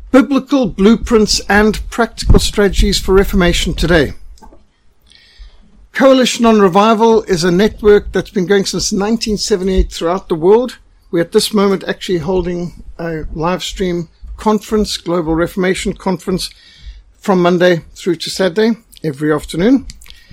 Biblical Blueprints and Practical Strategies for Reformation Today. Coalition on Revival is a network that's been going since 1978 throughout the world. We're at this moment actually holding a live stream conference, Global Reformation Conference, from Monday through to Saturday, every afternoon.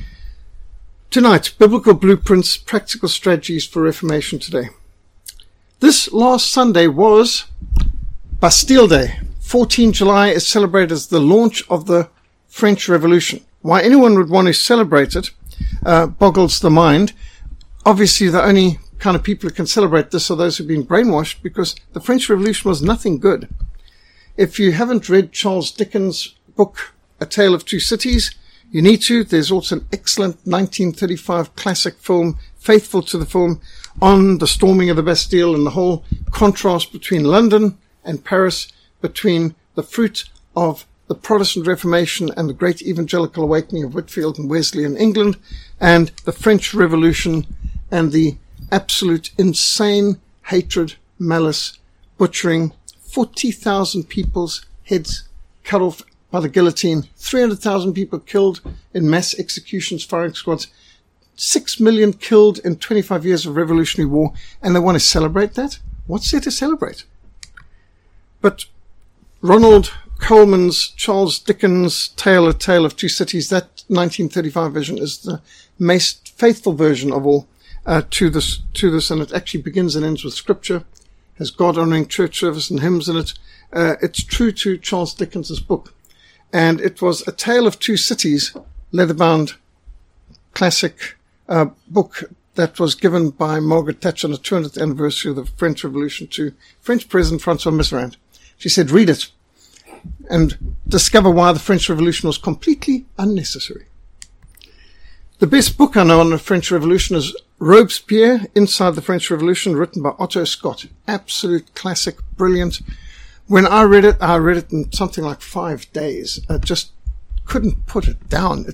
Tonight, Biblical Blueprints, Practical Strategies for Reformation Today. This last Sunday was Bastille Day. 14 July is celebrated as the launch of the French Revolution. Why anyone would want to celebrate it boggles the mind. Obviously, the only kind of people who can celebrate this are those who've been brainwashed, because the French Revolution was nothing good. If you haven't read Charles Dickens' book, A Tale of Two Cities, you need to. There's also an excellent 1935 classic film, faithful to the film, on the storming of the Bastille and the whole contrast between London and Paris, between the fruit of the Protestant Reformation and the great evangelical awakening of Whitefield and Wesley in England, and the French Revolution and the absolute insane hatred, malice, butchering, 40,000 people's heads cut off by the guillotine, 300,000 people killed in mass executions, firing squads, 6 million killed in 25 years of Revolutionary War, and they want to celebrate that? What's there to celebrate? But Ronald Coleman's Charles Dickens' A Tale of Two Cities, that 1935 version is the most faithful version of all to this, and it actually begins and ends with scripture, has God-honoring church service and hymns in it. It's true to Charles Dickens' book. And it was A Tale of Two Cities, leather-bound classic book that was given by Margaret Thatcher on the 200th anniversary of the French Revolution to French President Francois Mitterrand. She said, read it and discover why the French Revolution was completely unnecessary. The best book I know on the French Revolution is Robespierre, Inside the French Revolution, written by Otto Scott. Absolute classic, brilliant. When I read it in something like 5 days. I just couldn't put it down.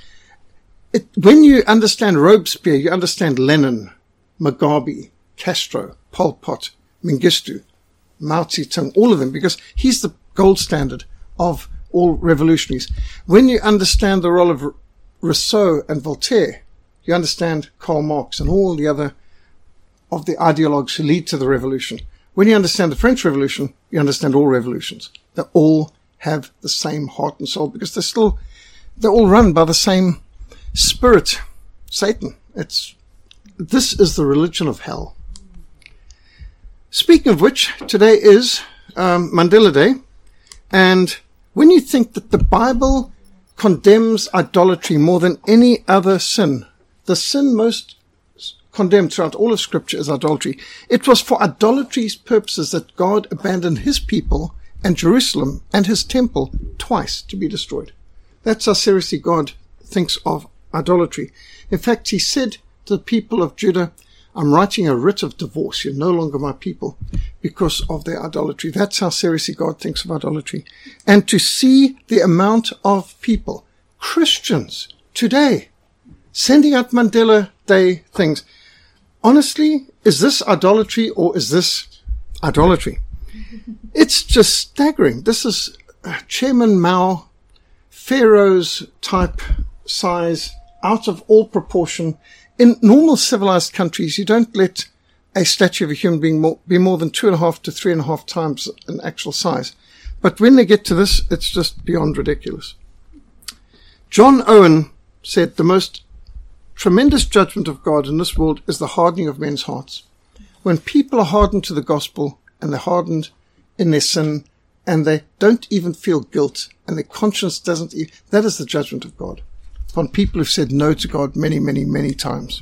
When you understand Robespierre, you understand Lenin, Mugabe, Castro, Pol Pot, Mengistu, Mao Zedong, all of them, because he's the gold standard of all revolutionaries. When you understand the role of Rousseau and Voltaire, you understand Karl Marx and all the other of the ideologues who lead to the revolution. When you understand the French Revolution, you understand all revolutions. They all have the same heart and soul, because they're all run by the same spirit, Satan. This is the religion of hell. Speaking of which, today is Mandela Day, and when you think that the Bible condemns idolatry more than any other sin, the sin most condemned throughout all of Scripture is idolatry. It was for idolatry's purposes that God abandoned his people and Jerusalem and his temple twice to be destroyed. That's how seriously God thinks of idolatry. In fact, he said to the people of Judah, I'm writing a writ of divorce. You're no longer my people because of their idolatry. That's how seriously God thinks of idolatry. And to see the amount of people, Christians today, sending out Mandela Day things. Honestly, is this idolatry or is this idolatry? It's just staggering. This is Chairman Mao, Pharaoh's type size, out of all proportion. In normal civilized countries, you don't let a statue of a human being be more than 2.5 to 3.5 times an actual size. But when they get to this, it's just beyond ridiculous. John Owen said the most tremendous judgment of God in this world is the hardening of men's hearts. When people are hardened to the gospel and they're hardened in their sin and they don't even feel guilt and their conscience doesn't, that is the judgment of God upon people who've said no to God many, many, many times.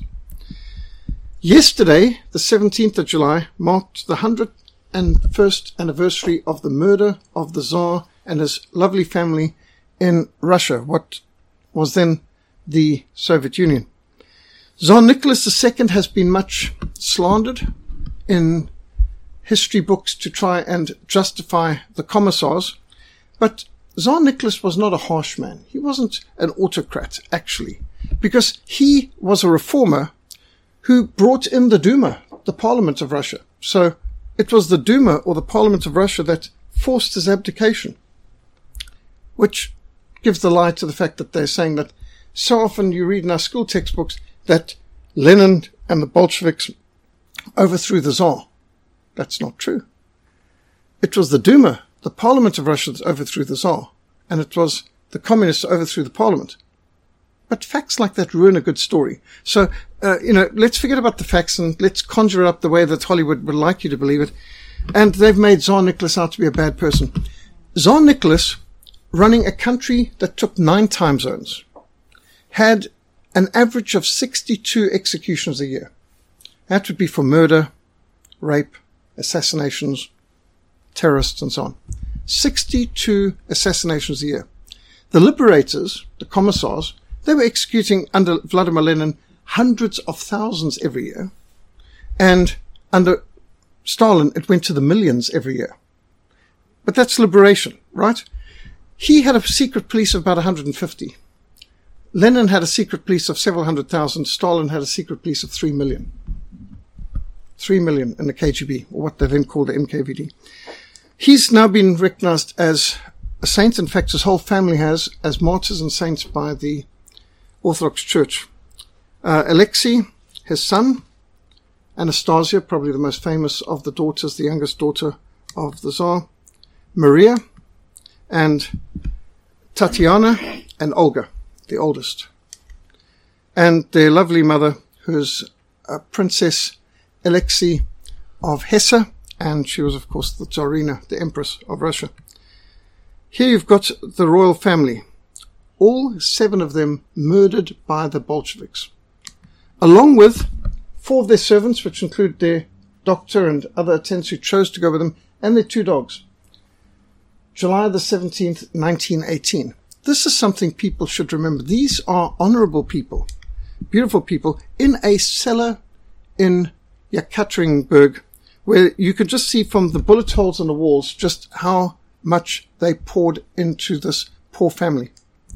Yesterday, the 17th of July, marked the 101st anniversary of the murder of the Tsar and his lovely family in Russia, what was then the Soviet Union. Tsar Nicholas II has been much slandered in history books to try and justify the commissars, but Tsar Nicholas was not a harsh man. He wasn't an autocrat, actually, because he was a reformer who brought in the Duma, the parliament of Russia. So it was the Duma, or the parliament of Russia, that forced his abdication, which gives the lie to the fact that they're saying that so often you read in our school textbooks that Lenin and the Bolsheviks overthrew the Tsar. That's not true. It was the Duma, the parliament of Russia, that overthrew the Tsar, and it was the communists that overthrew the parliament. But facts like that ruin a good story. So, let's forget about the facts and let's conjure it up the way that Hollywood would like you to believe it. And they've made Tsar Nicholas out to be a bad person. Tsar Nicholas, running a country that took 9 time zones, had an average of 62 executions a year. That would be for murder, rape, assassinations, terrorists, and so on. 62 assassinations a year. The liberators, the commissars, they were executing under Vladimir Lenin hundreds of thousands every year. And under Stalin, it went to the millions every year. But that's liberation, right? He had a secret police of about 150. Lenin had a secret police of several 100,000. Stalin had a secret police of 3 million. 3 million in the KGB, or what they then called the NKVD. He's now been recognized as a saint. In fact, his whole family has, as martyrs and saints by the Orthodox Church. Alexei, his son, Anastasia, probably the most famous of the daughters, the youngest daughter of the Tsar, Maria, and Tatiana, and Olga, the oldest. And their lovely mother, who's Princess Alexei of Hesse, and she was, of course, the Tsarina, the Empress of Russia. Here you've got the royal family, all 7 of them murdered by the Bolsheviks, along with 4 of their servants, which include their doctor and other attendants who chose to go with them, and their 2 dogs. July the 17th, 1918. This is something people should remember. These are honorable people, beautiful people, in a cellar in Yekaterinburg, where you could just see from the bullet holes on the walls just how much they poured into this poor family.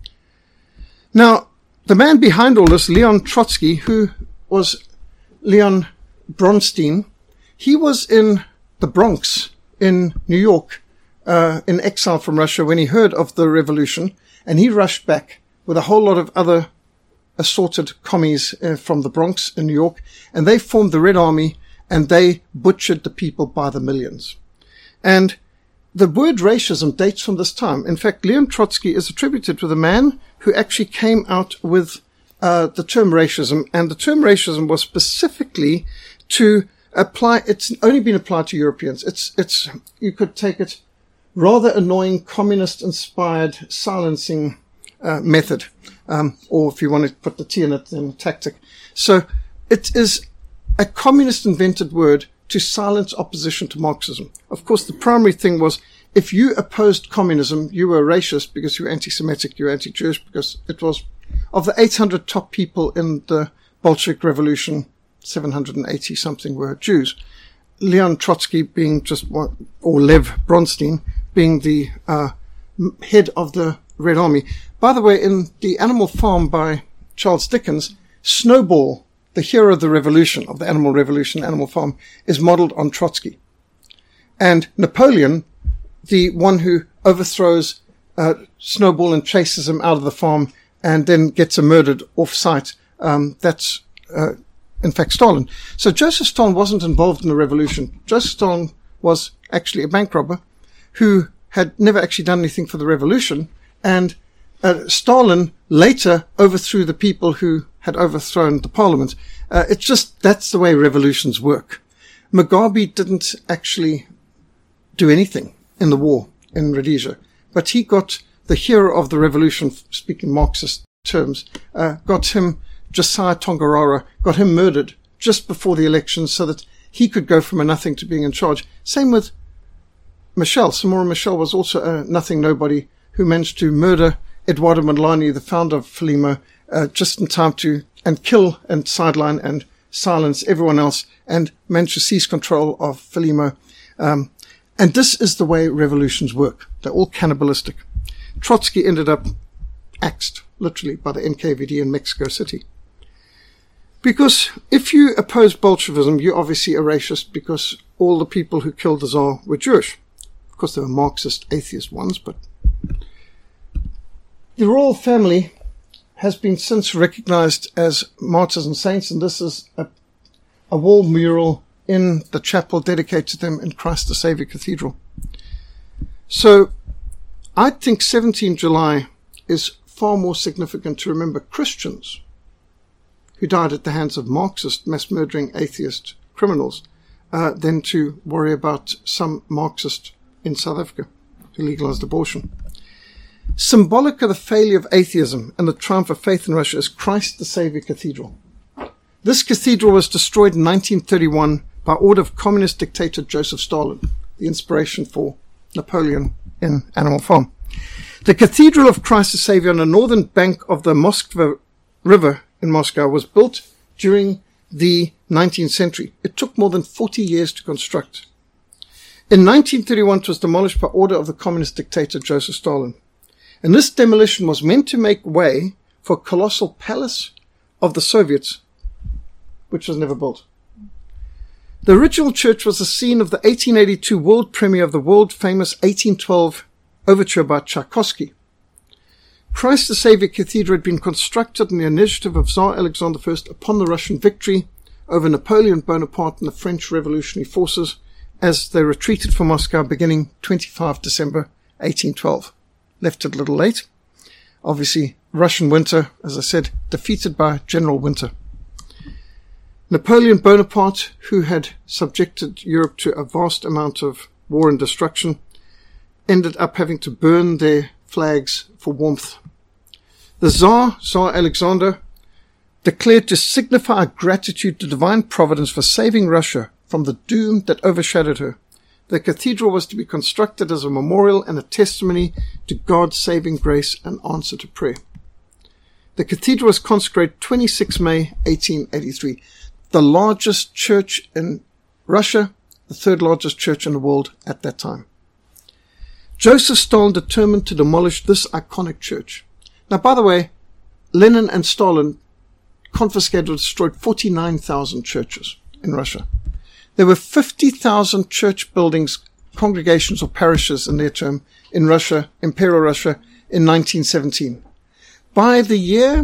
Now, the man behind all this, Leon Trotsky, who was Leon Bronstein, he was in the Bronx in New York, in exile from Russia when he heard of the revolution, and he rushed back with a whole lot of other assorted commies from the Bronx in New York, and they formed the Red Army, and they butchered the people by the millions. And the word racism dates from this time. In fact, Leon Trotsky is attributed with a man who actually came out with the term racism, and the term racism was specifically to apply. It's only been applied to Europeans. It's you could take it rather annoying, communist-inspired silencing method, or if you want to put the T in it, then tactic. So it is a communist-invented word to silence opposition to Marxism. Of course, the primary thing was if you opposed communism, you were racist because you were anti-Semitic, you were anti-Jewish, because it was, of the 800 top people in the Bolshevik Revolution, 780-something were Jews. Leon Trotsky being just one, or Lev Bronstein being the head of the Red Army. By the way, in The Animal Farm by Charles Dickens, Snowball, the hero of the revolution, of the animal revolution, Animal Farm, is modeled on Trotsky. And Napoleon, the one who overthrows Snowball and chases him out of the farm and then gets him murdered off-site, that's in fact Stalin. So Joseph Stalin wasn't involved in the revolution. Joseph Stalin was actually a bank robber who had never actually done anything for the revolution, and Stalin later overthrew the people who had overthrown the parliament. It's just, that's the way revolutions work. Mugabe didn't actually do anything in the war in Rhodesia, but he got the hero of the revolution, speaking Marxist terms, got him, Josiah Tongarara, got him murdered just before the election so that he could go from a nothing to being in charge. Same with Michel. Samora Michel was also a nothing nobody who managed to murder Eduardo Mondlane, the founder of Frelimo, just in time to and kill and sideline and silence everyone else and managed to seize control of Frelimo. And this is the way revolutions work. They're all cannibalistic. Trotsky ended up axed, literally, by the NKVD in Mexico City. Because if you oppose Bolshevism, you're obviously a racist because all the people who killed the Tsar were Jewish. Of course, there were Marxist atheist ones, but the royal family has been since recognized as martyrs and saints, and this is a wall mural in the chapel dedicated to them in Christ the Saviour Cathedral. So I think 17 July is far more significant to remember Christians who died at the hands of Marxist, mass-murdering atheist criminals than to worry about some Marxist in South Africa who legalized abortion. Symbolic of the failure of atheism and the triumph of faith in Russia is Christ the Saviour Cathedral. This cathedral was destroyed in 1931 by order of communist dictator Joseph Stalin, the inspiration for Napoleon in Animal Farm. The Cathedral of Christ the Saviour on the northern bank of the Moskva River in Moscow was built during the 19th century. It took more than 40 years to construct. In 1931, it was demolished by order of the communist dictator Joseph Stalin. And this demolition was meant to make way for a colossal palace of the Soviets, which was never built. The original church was the scene of the 1882 world premiere of the world-famous 1812 overture by Tchaikovsky. Christ the Saviour Cathedral had been constructed on the initiative of Tsar Alexander I upon the Russian victory over Napoleon Bonaparte and the French revolutionary forces as they retreated from Moscow beginning 25 December 1812. Left it a little late. Obviously, Russian winter, as I said, defeated by General Winter. Napoleon Bonaparte, who had subjected Europe to a vast amount of war and destruction, ended up having to burn their flags for warmth. The Tsar Alexander, declared to signify gratitude to divine providence for saving Russia from the doom that overshadowed her. The cathedral was to be constructed as a memorial and a testimony to God's saving grace and answer to prayer. The cathedral was consecrated 26 May 1883, the largest church in Russia, the third largest church in the world at that time. Joseph Stalin determined to demolish this iconic church. Now, by the way, Lenin and Stalin confiscated or destroyed 49,000 churches in Russia. There were 50,000 church buildings, congregations or parishes in their term, in Russia, Imperial Russia, in 1917. By the year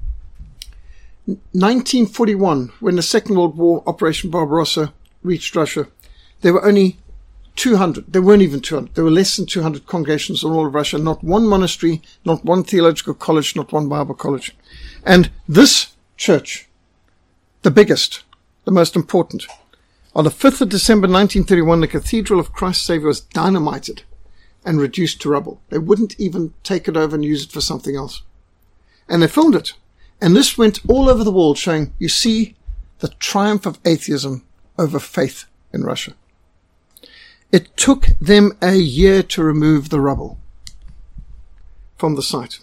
1941, when the Second World War, Operation Barbarossa, reached Russia, there were only 200. There weren't even 200. There were less than 200 congregations in all of Russia. Not one monastery, not one theological college, not one Bible college. And this church, the biggest, the most important, on the 5th of December 1931, the Cathedral of Christ Saviour was dynamited and reduced to rubble. They wouldn't even take it over and use it for something else. And they filmed it. And this went all over the world, showing, you see, the triumph of atheism over faith in Russia. It took them a year to remove the rubble from the site.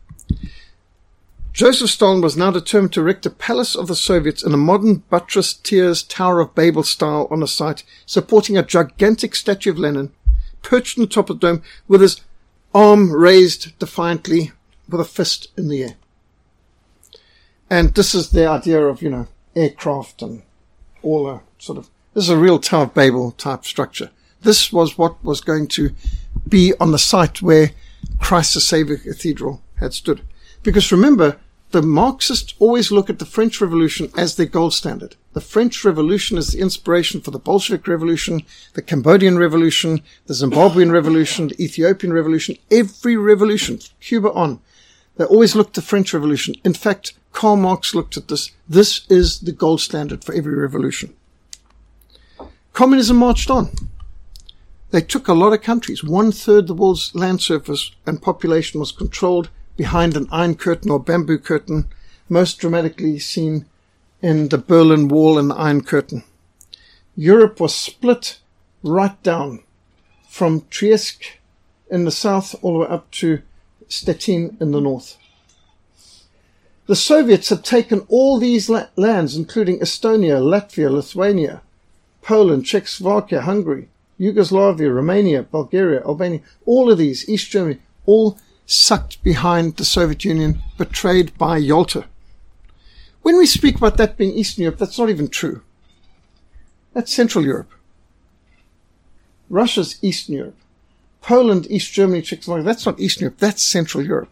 Joseph Stalin was now determined to erect a palace of the Soviets in a modern buttressed tiers Tower of Babel style on the site, supporting a gigantic statue of Lenin, perched on the top of the dome with his arm raised defiantly with a fist in the air. And this is the idea of, aircraft and all a this is a real Tower of Babel type structure. This was what was going to be on the site where Christ the Saviour Cathedral had stood. Because remember, the Marxists always look at the French Revolution as their gold standard. The French Revolution is the inspiration for the Bolshevik Revolution, the Cambodian Revolution, the Zimbabwean Revolution, the Ethiopian Revolution, every revolution, Cuba on. They always looked at the French Revolution. In fact, Karl Marx looked at this. This is the gold standard for every revolution. Communism marched on. They took a lot of countries. 1/3 of the world's land surface and population was controlled behind an iron curtain or bamboo curtain, most dramatically seen in the Berlin Wall and the Iron Curtain. Europe was split right down from Trieste in the south all the way up to Stettin in the north. The Soviets had taken all these lands, including Estonia, Latvia, Lithuania, Poland, Czechoslovakia, Hungary, Yugoslavia, Romania, Bulgaria, Albania, all of these, East Germany, all sucked behind the Soviet Union, betrayed by Yalta. When we speak about that being Eastern Europe, that's not even true. That's Central Europe. Russia's Eastern Europe. Poland, East Germany, Czechoslovakia, that's not Eastern Europe, that's Central Europe.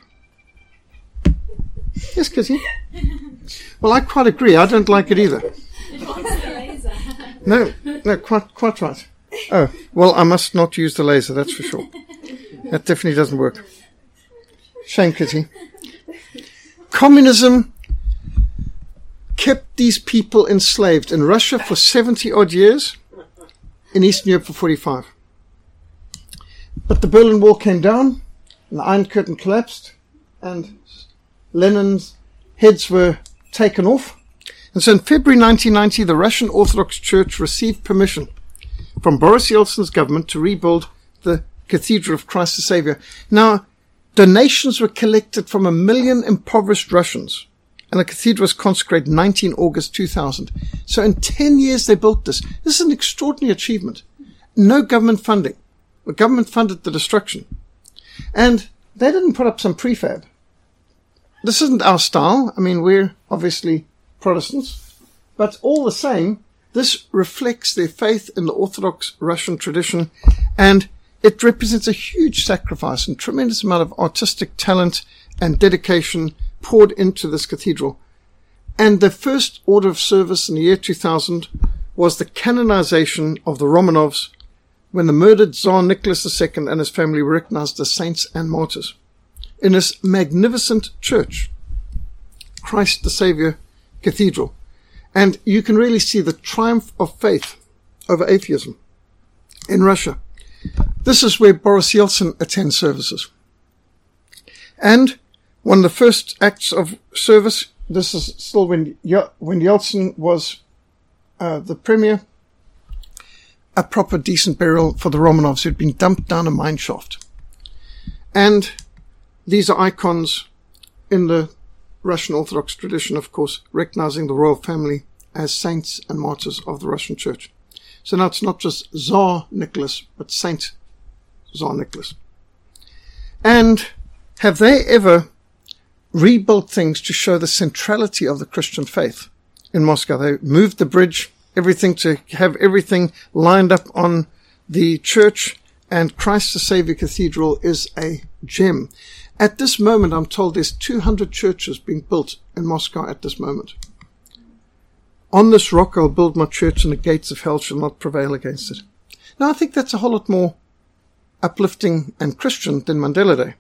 Yes, Kitty? Well, I quite agree. I don't like it either. No, quite right. Oh, well, I must not use the laser, that's for sure. That definitely doesn't work. Shame, Kitty. Communism kept these people enslaved in Russia for 70-odd years, in Eastern Europe for 45. But the Berlin Wall came down, and the Iron Curtain collapsed, and Lenin's heads were taken off. And so in February 1990, the Russian Orthodox Church received permission from Boris Yeltsin's government to rebuild the Cathedral of Christ the Savior. Now, donations were collected from 1 million impoverished Russians, and the cathedral was consecrated 19 August 2000. So in 10 years they built this. This is an extraordinary achievement. No government funding. The government funded the destruction. And they didn't put up some prefab. This isn't our style. I mean, we're obviously Protestants. But all the same, this reflects their faith in the Orthodox Russian tradition, and it represents a huge sacrifice and tremendous amount of artistic talent and dedication poured into this cathedral. And the first order of service in the year 2000 was the canonization of the Romanovs, when the murdered Tsar Nicholas II and his family were recognized as saints and martyrs. In this magnificent church, Christ the Savior Cathedral. And you can really see the triumph of faith over atheism in Russia. This is where Boris Yeltsin attends services. And one of the first acts of service, this is still when Yeltsin was the premier, a proper decent burial for the Romanovs who had been dumped down a mine shaft. And these are icons in the Russian Orthodox tradition, of course, recognizing the royal family as saints and martyrs of the Russian Church. So now it's not just Tsar Nicholas, but Saint Tsar Nicholas. And have they ever rebuilt things to show the centrality of the Christian faith in Moscow? They moved the bridge, everything, to have everything lined up on the church, and Christ the Savior Cathedral is a gem. At this moment, I'm told there's 200 churches being built in Moscow at this moment. On this rock I'll build my church, and the gates of hell shall not prevail against it. Now, I think that's a whole lot more uplifting and Christian than Mandela Day.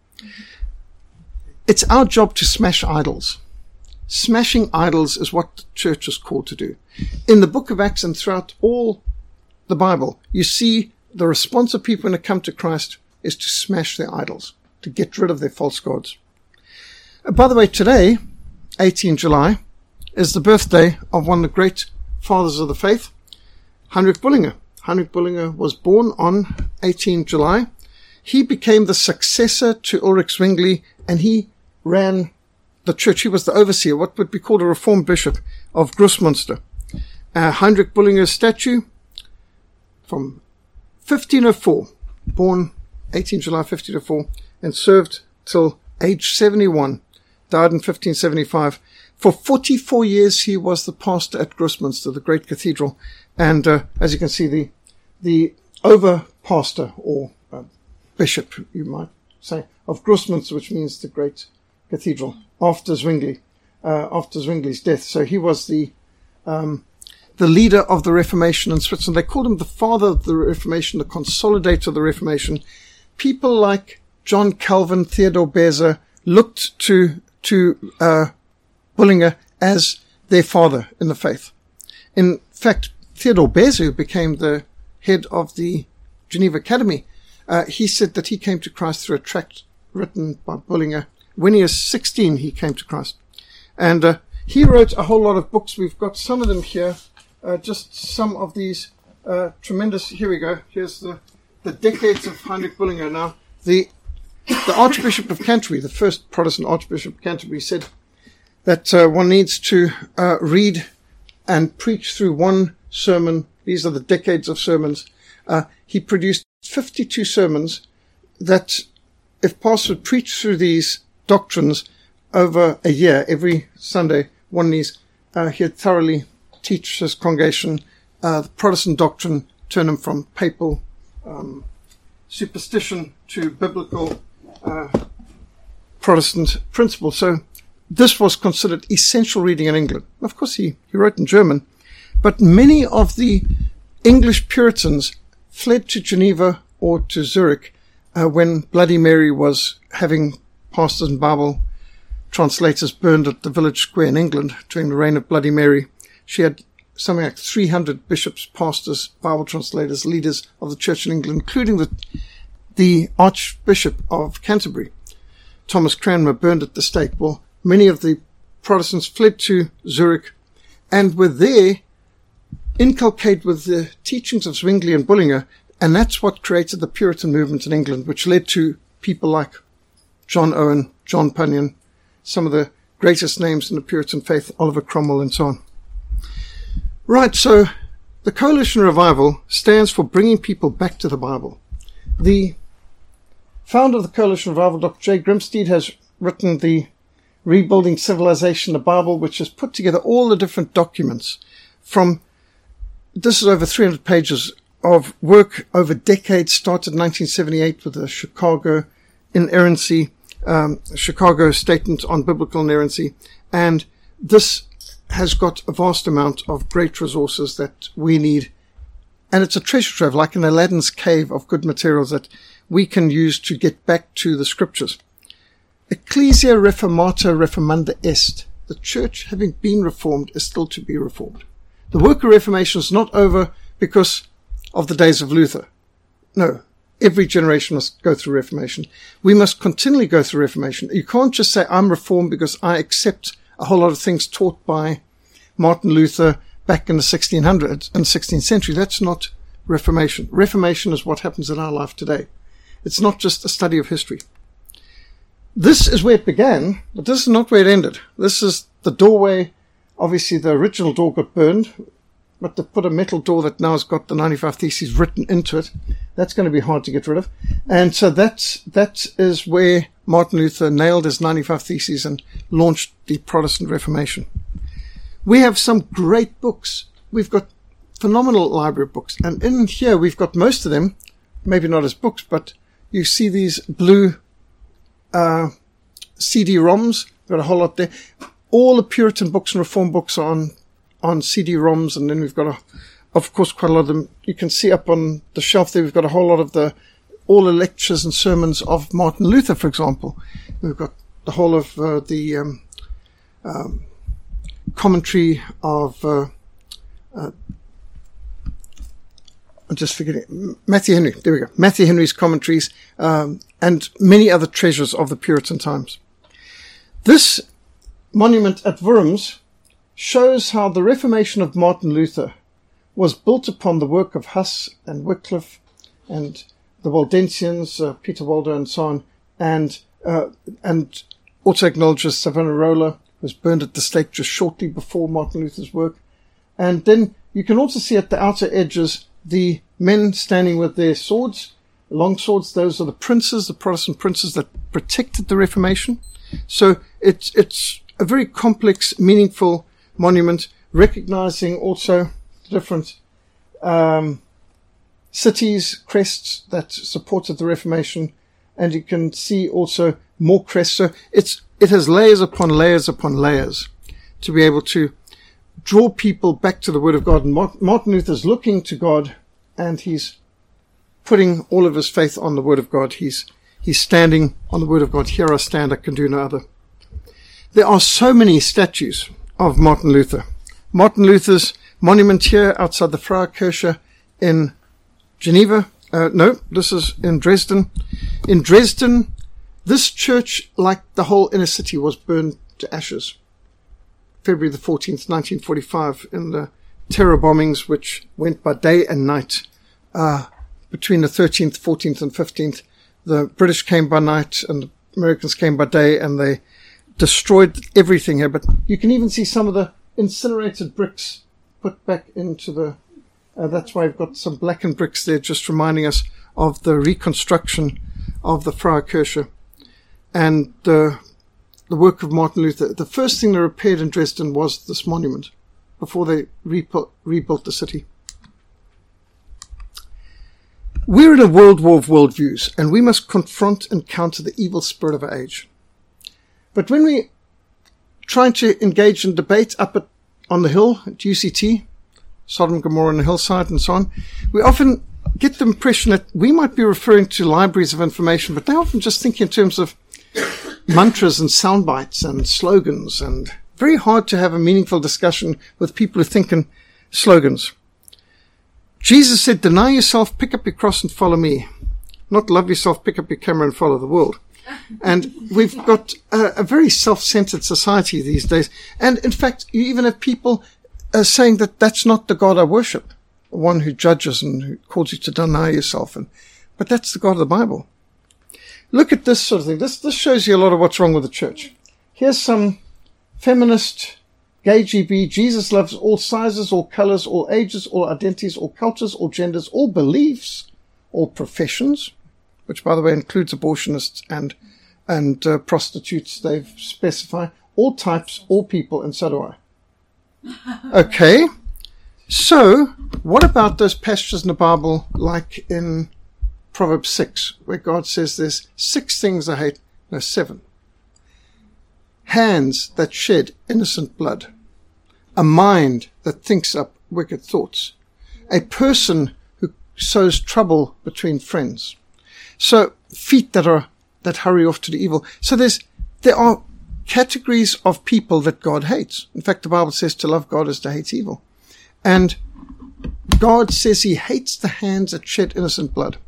It's our job to smash idols. Smashing idols is what the church is called to do. In the book of Acts and throughout all the Bible, you see the response of people when they come to Christ is to smash their idols, to get rid of their false gods. By the way, today, 18 July, is the birthday of one of the great fathers of the faith, Heinrich Bullinger. Heinrich Bullinger was born on 18 July. He became the successor to Ulrich Zwingli, and he ran the church. He was the overseer, what would be called a Reformed bishop of Grossmünster. Heinrich Bullinger's statue from 1504, born 18 July 1504, and served till age 71, died in 1575. For 44 years, he was the pastor at Grossmünster, the great cathedral. And as you can see, the over-pastor, or bishop, you might say, of Grossmünster, which means the great cathedral, after Zwingli's death. So he was the leader of the Reformation in Switzerland. They called him the father of the Reformation, the consolidator of the Reformation. People like John Calvin, Theodore Beza looked to Bullinger as their father in the faith. In fact, Theodore Beza, who became the head of the Geneva Academy, he said that he came to Christ through a tract written by Bullinger. When he was 16, he came to Christ. And he wrote a whole lot of books. We've got some of them here, just some of these tremendous. Here we go. Here's the decades of Heinrich Bullinger. Now, the Archbishop of Canterbury, the first Protestant Archbishop of Canterbury, said that one needs to read and preach through one sermon. These are the decades of sermons. He produced 52 sermons that, if pastors would preach through these doctrines over a year, every Sunday, one needs, he'd thoroughly teach his congregation the Protestant doctrine, turn them from papal superstition to biblical Protestant principle. So this was considered essential reading in England. Of course, he wrote in German, but many of the English Puritans fled to Geneva or to Zurich when Bloody Mary was having pastors and Bible translators burned at the village square in England during the reign of Bloody Mary. She had something like 300 bishops, pastors, Bible translators, leaders of the church in England, including the Archbishop of Canterbury, Thomas Cranmer, burned at the stake. Well, many of the Protestants fled to Zurich and were there inculcated with the teachings of Zwingli and Bullinger, and that's what created the Puritan movement in England, which led to people like John Owen, John Bunyan, some of the greatest names in the Puritan faith, Oliver Cromwell, and so on. Right, so the Coalition Revival stands for bringing people back to the Bible. The founder of the Coalition Revival, Dr. J. Grimstead, has written the Rebuilding Civilization, the Bible, which has put together all the different documents from, this is over 300 pages of work over decades, started in 1978 with the Chicago Inerrancy, Chicago Statement on Biblical Inerrancy, and this has got a vast amount of great resources that we need. And it's a treasure trove, like an Aladdin's cave of good materials that we can use to get back to the scriptures. Ecclesia Reformata Reformanda Est. The church, having been reformed, is still to be reformed. The work of Reformation is not over because of the days of Luther. No, every generation must go through Reformation. We must continually go through Reformation. You can't just say, I'm reformed because I accept a whole lot of things taught by Martin Luther back in the 1600s and 16th century. That's not Reformation. Reformation is what happens in our life today. It's not just a study of history. This is where it began, but this is not where it ended. This is the doorway. Obviously, the original door got burned, but they put a metal door that now has got the 95 Theses written into it. That's going to be hard to get rid of. And so that is where Martin Luther nailed his 95 Theses and launched the Protestant Reformation. We have some great books. We've got phenomenal library books. And in here, we've got most of them, maybe not as books, but you see these blue CD-ROMs. We've got a whole lot there. All the Puritan books and Reform books are on CD-ROMs, and then we've got, of course, quite a lot of them. You can see up on the shelf there, we've got a whole lot of all the lectures and sermons of Martin Luther, for example. We've got the whole of the commentary of, I'm just forgetting, Matthew Henry. There we go. Matthew Henry's commentaries, and many other treasures of the Puritan times. This monument at Worms shows how the Reformation of Martin Luther was built upon the work of Huss and Wycliffe and the Waldensians, Peter Waldo and so on, and also acknowledges Savonarola, who was burned at the stake just shortly before Martin Luther's work. And then you can also see at the outer edges the men standing with their swords, long swords. Those are the princes, the Protestant princes that protected the Reformation. So it's a very complex, meaningful monument, recognizing also the different cities, crests that supported the Reformation, and you can see also more crests. So it has layers upon layers upon layers to be able to draw people back to the Word of God. And Martin Luther's looking to God, and he's putting all of his faith on the Word of God. He's standing on the Word of God. Here I stand, I can do no other. There are so many statues of Martin Luther. Martin Luther's monument here outside the Freie Kirche in Geneva. No, this is in Dresden. In Dresden, this church, like the whole inner city, was burned to ashes. February the 14th, 1945, in the terror bombings which went by day and night between the 13th, 14th and 15th. The British came by night and the Americans came by day, and they destroyed everything here. But you can even see some of the incinerated bricks put back into the... that's why I've got some blackened bricks there, just reminding us of the reconstruction of the Freie Kirche and the work of Martin Luther. The first thing they repaired in Dresden was this monument before they rebuilt the city. We're in a world war of worldviews, and we must confront and counter the evil spirit of our age. But when we try to engage in debate up on the hill at UCT, Sodom, Gomorrah on the hillside and so on, we often get the impression that we might be referring to libraries of information, but they often just think in terms of mantras and sound bites and slogans, and very hard to have a meaningful discussion with people who think in slogans. Jesus said, deny yourself, pick up your cross and follow me. Not love yourself, pick up your camera and follow the world. And we've got a very self-centered society these days. And in fact, you even have people saying that that's not the God I worship, one who judges and who calls you to deny yourself. But that's the God of the Bible. Look at this sort of thing. This shows you a lot of what's wrong with the church. Here's some feminist, gay GB. Jesus loves all sizes, all colors, all ages, all identities, all cultures, all genders, all beliefs, all professions, which, by the way, includes abortionists and prostitutes, they've specified, all types, all people, and so do I. Okay, so what about those passages in the Bible, like in Proverbs 6, where God says there's 6 things I hate, no, 7. Hands that shed innocent blood, a mind that thinks up wicked thoughts, a person who sows trouble between friends. So feet that hurry off to the evil. So there are categories of people that God hates. In fact, the Bible says to love God is to hate evil. And God says he hates the hands that shed innocent blood.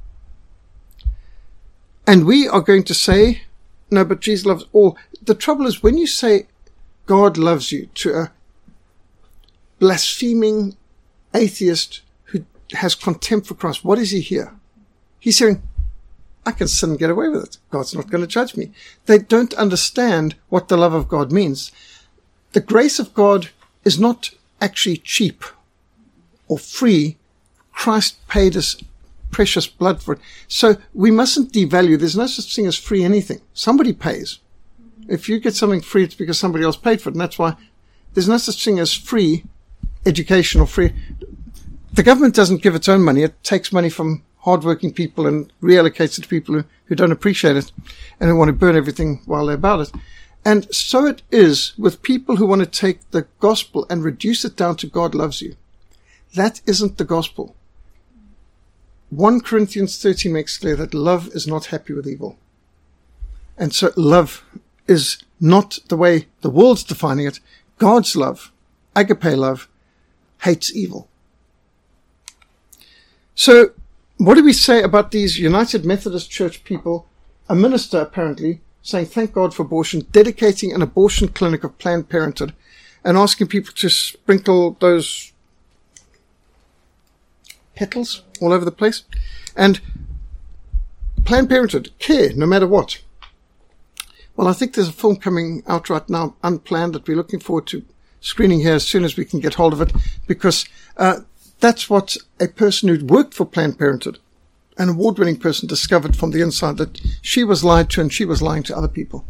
And we are going to say, no, but Jesus loves all. The trouble is when you say God loves you to a blaspheming atheist who has contempt for Christ, what is he here? He's hearing, I can sin and get away with it. God's not going to judge me. They don't understand what the love of God means. The grace of God is not actually cheap or free. Christ paid his precious blood for it. So we mustn't devalue. There's no such thing as free anything. Somebody pays. If you get something free, it's because somebody else paid for it. And that's why there's no such thing as free education or free. The government doesn't give its own money. It takes money from hardworking people and reallocates it to people who don't appreciate it and who want to burn everything while they're about it. And so it is with people who want to take the gospel and reduce it down to God loves you. That isn't the gospel. 1 Corinthians 13 makes clear that love is not happy with evil. And so love is not the way the world's defining it. God's love, agape love, hates evil. So what do we say about these United Methodist Church people, a minister apparently, saying thank God for abortion, dedicating an abortion clinic of Planned Parenthood and asking people to sprinkle those petals all over the place? And Planned Parenthood, care no matter what. Well, I think there's a film coming out right now, unplanned, that we're looking forward to screening here as soon as we can get hold of it, because that's what a person who'd worked for Planned Parenthood, an award-winning person, discovered from the inside, that she was lied to and she was lying to other people.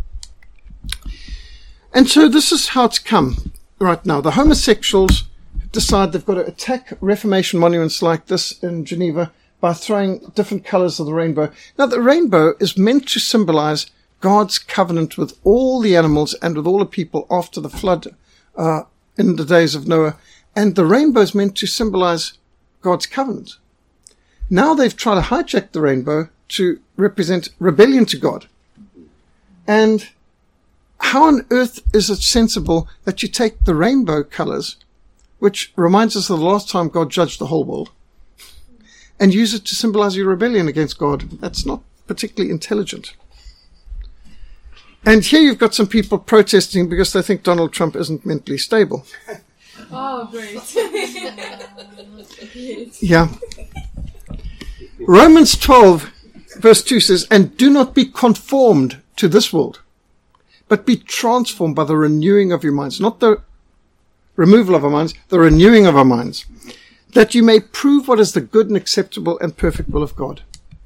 And so this is how it's come right now. The homosexuals decide they've got to attack Reformation monuments like this in Geneva by throwing different colors of the rainbow. Now, the rainbow is meant to symbolize God's covenant with all the animals and with all the people after the flood in the days of Noah. And the rainbow is meant to symbolize God's covenant. Now they've tried to hijack the rainbow to represent rebellion to God. And how on earth is it sensible that you take the rainbow colors, which reminds us of the last time God judged the whole world, and use it to symbolize your rebellion against God? That's not particularly intelligent. And here you've got some people protesting because they think Donald Trump isn't mentally stable. Oh, great. Yeah. Romans 12, verse 2 says, and do not be conformed to this world, but be transformed by the renewing of your minds. Not the removal of our minds, the renewing of our minds, that you may prove what is the good and acceptable and perfect will of God.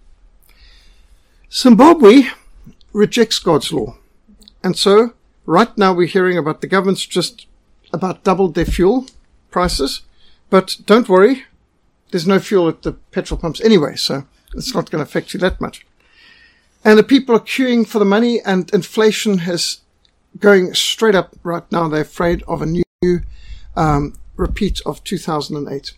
Zimbabwe rejects God's law. And so, right now we're hearing about the government's just about doubled their fuel prices. But don't worry, there's no fuel at the petrol pumps anyway, so It's not going to affect you that much. And the people are queuing for the money, and inflation is going straight up right now. They're afraid of a new repeat of 2008.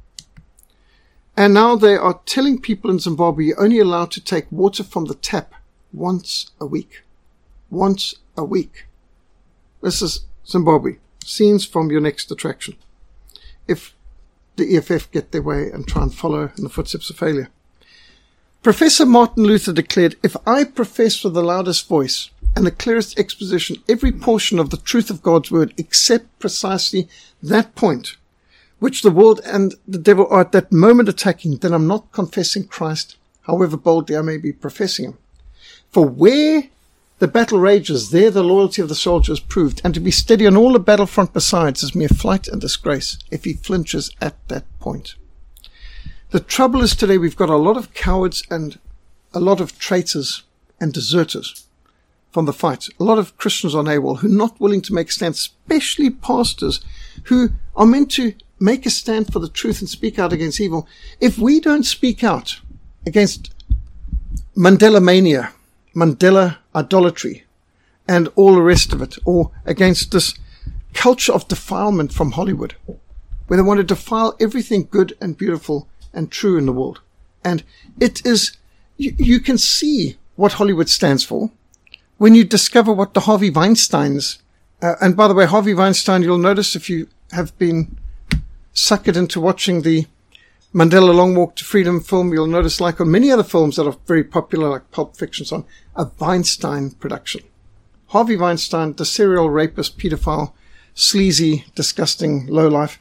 And now they are telling people in Zimbabwe you're only allowed to take water from the tap once a week. Once a week. This is Zimbabwe. Scenes from your next attraction. If the EFF get their way and try and follow in the footsteps of failure. Professor Martin Luther declared, if I profess with the loudest voice and the clearest exposition every portion of the truth of God's word except precisely that point which the world and the devil are at that moment attacking, then I'm not confessing Christ, however boldly I may be professing him. For where the battle rages, there the loyalty of the soldier is proved, and to be steady on all the battlefront besides is mere flight and disgrace if he flinches at that point. The trouble is today we've got a lot of cowards and a lot of traitors and deserters from the fight. A lot of Christians on AWOL who are not willing to make a stand, especially pastors who are meant to make a stand for the truth and speak out against evil. If we don't speak out against Mandela mania, Mandela idolatry, and all the rest of it, or against this culture of defilement from Hollywood, where they want to defile everything good and beautiful and true in the world. And it is, you can see what Hollywood stands for when you discover what the Harvey Weinsteins, and by the way, Harvey Weinstein, you'll notice if you have been suckered into watching the Mandela Long Walk to Freedom film, you'll notice, like on many other films that are very popular, like Pulp Fiction, so on, a Weinstein production. Harvey Weinstein, the serial rapist, pedophile, sleazy, disgusting lowlife,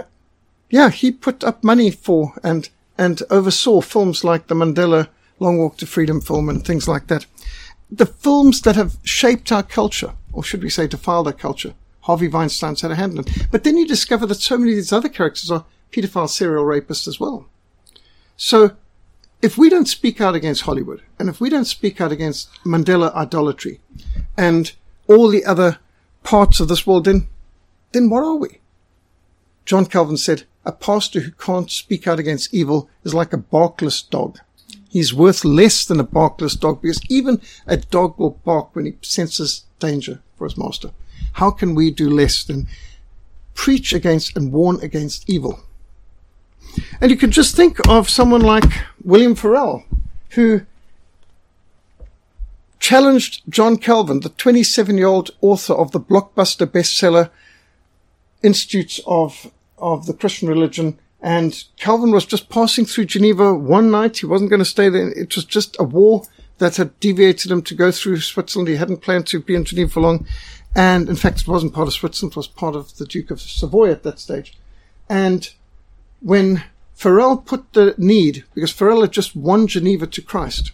he put up money for and oversaw films like the Mandela Long Walk to Freedom film and things like that. The films that have shaped our culture, or should we say defiled our culture, Harvey Weinstein's had a hand in it. But then you discover that so many of these other characters are pedophile serial rapists as well. So if we don't speak out against Hollywood, and if we don't speak out against Mandela idolatry and all the other parts of this world, then what are we? John Calvin said, a pastor who can't speak out against evil is like a barkless dog. He's worth less than a barkless dog, because even a dog will bark when he senses danger for his master. How can we do less than preach against and warn against evil? And you can just think of someone like William Farrell, who challenged John Calvin, the 27-year-old author of the blockbuster bestseller Institutes of the Christian Religion. And Calvin was just passing through Geneva one night. He wasn't going to stay there. It was just a war that had deviated him to go through Switzerland. He hadn't planned to be in Geneva for long. And in fact, it wasn't part of Switzerland. It was part of the Duke of Savoy at that stage. And when Farrell put the need, because Farrell had just won Geneva to Christ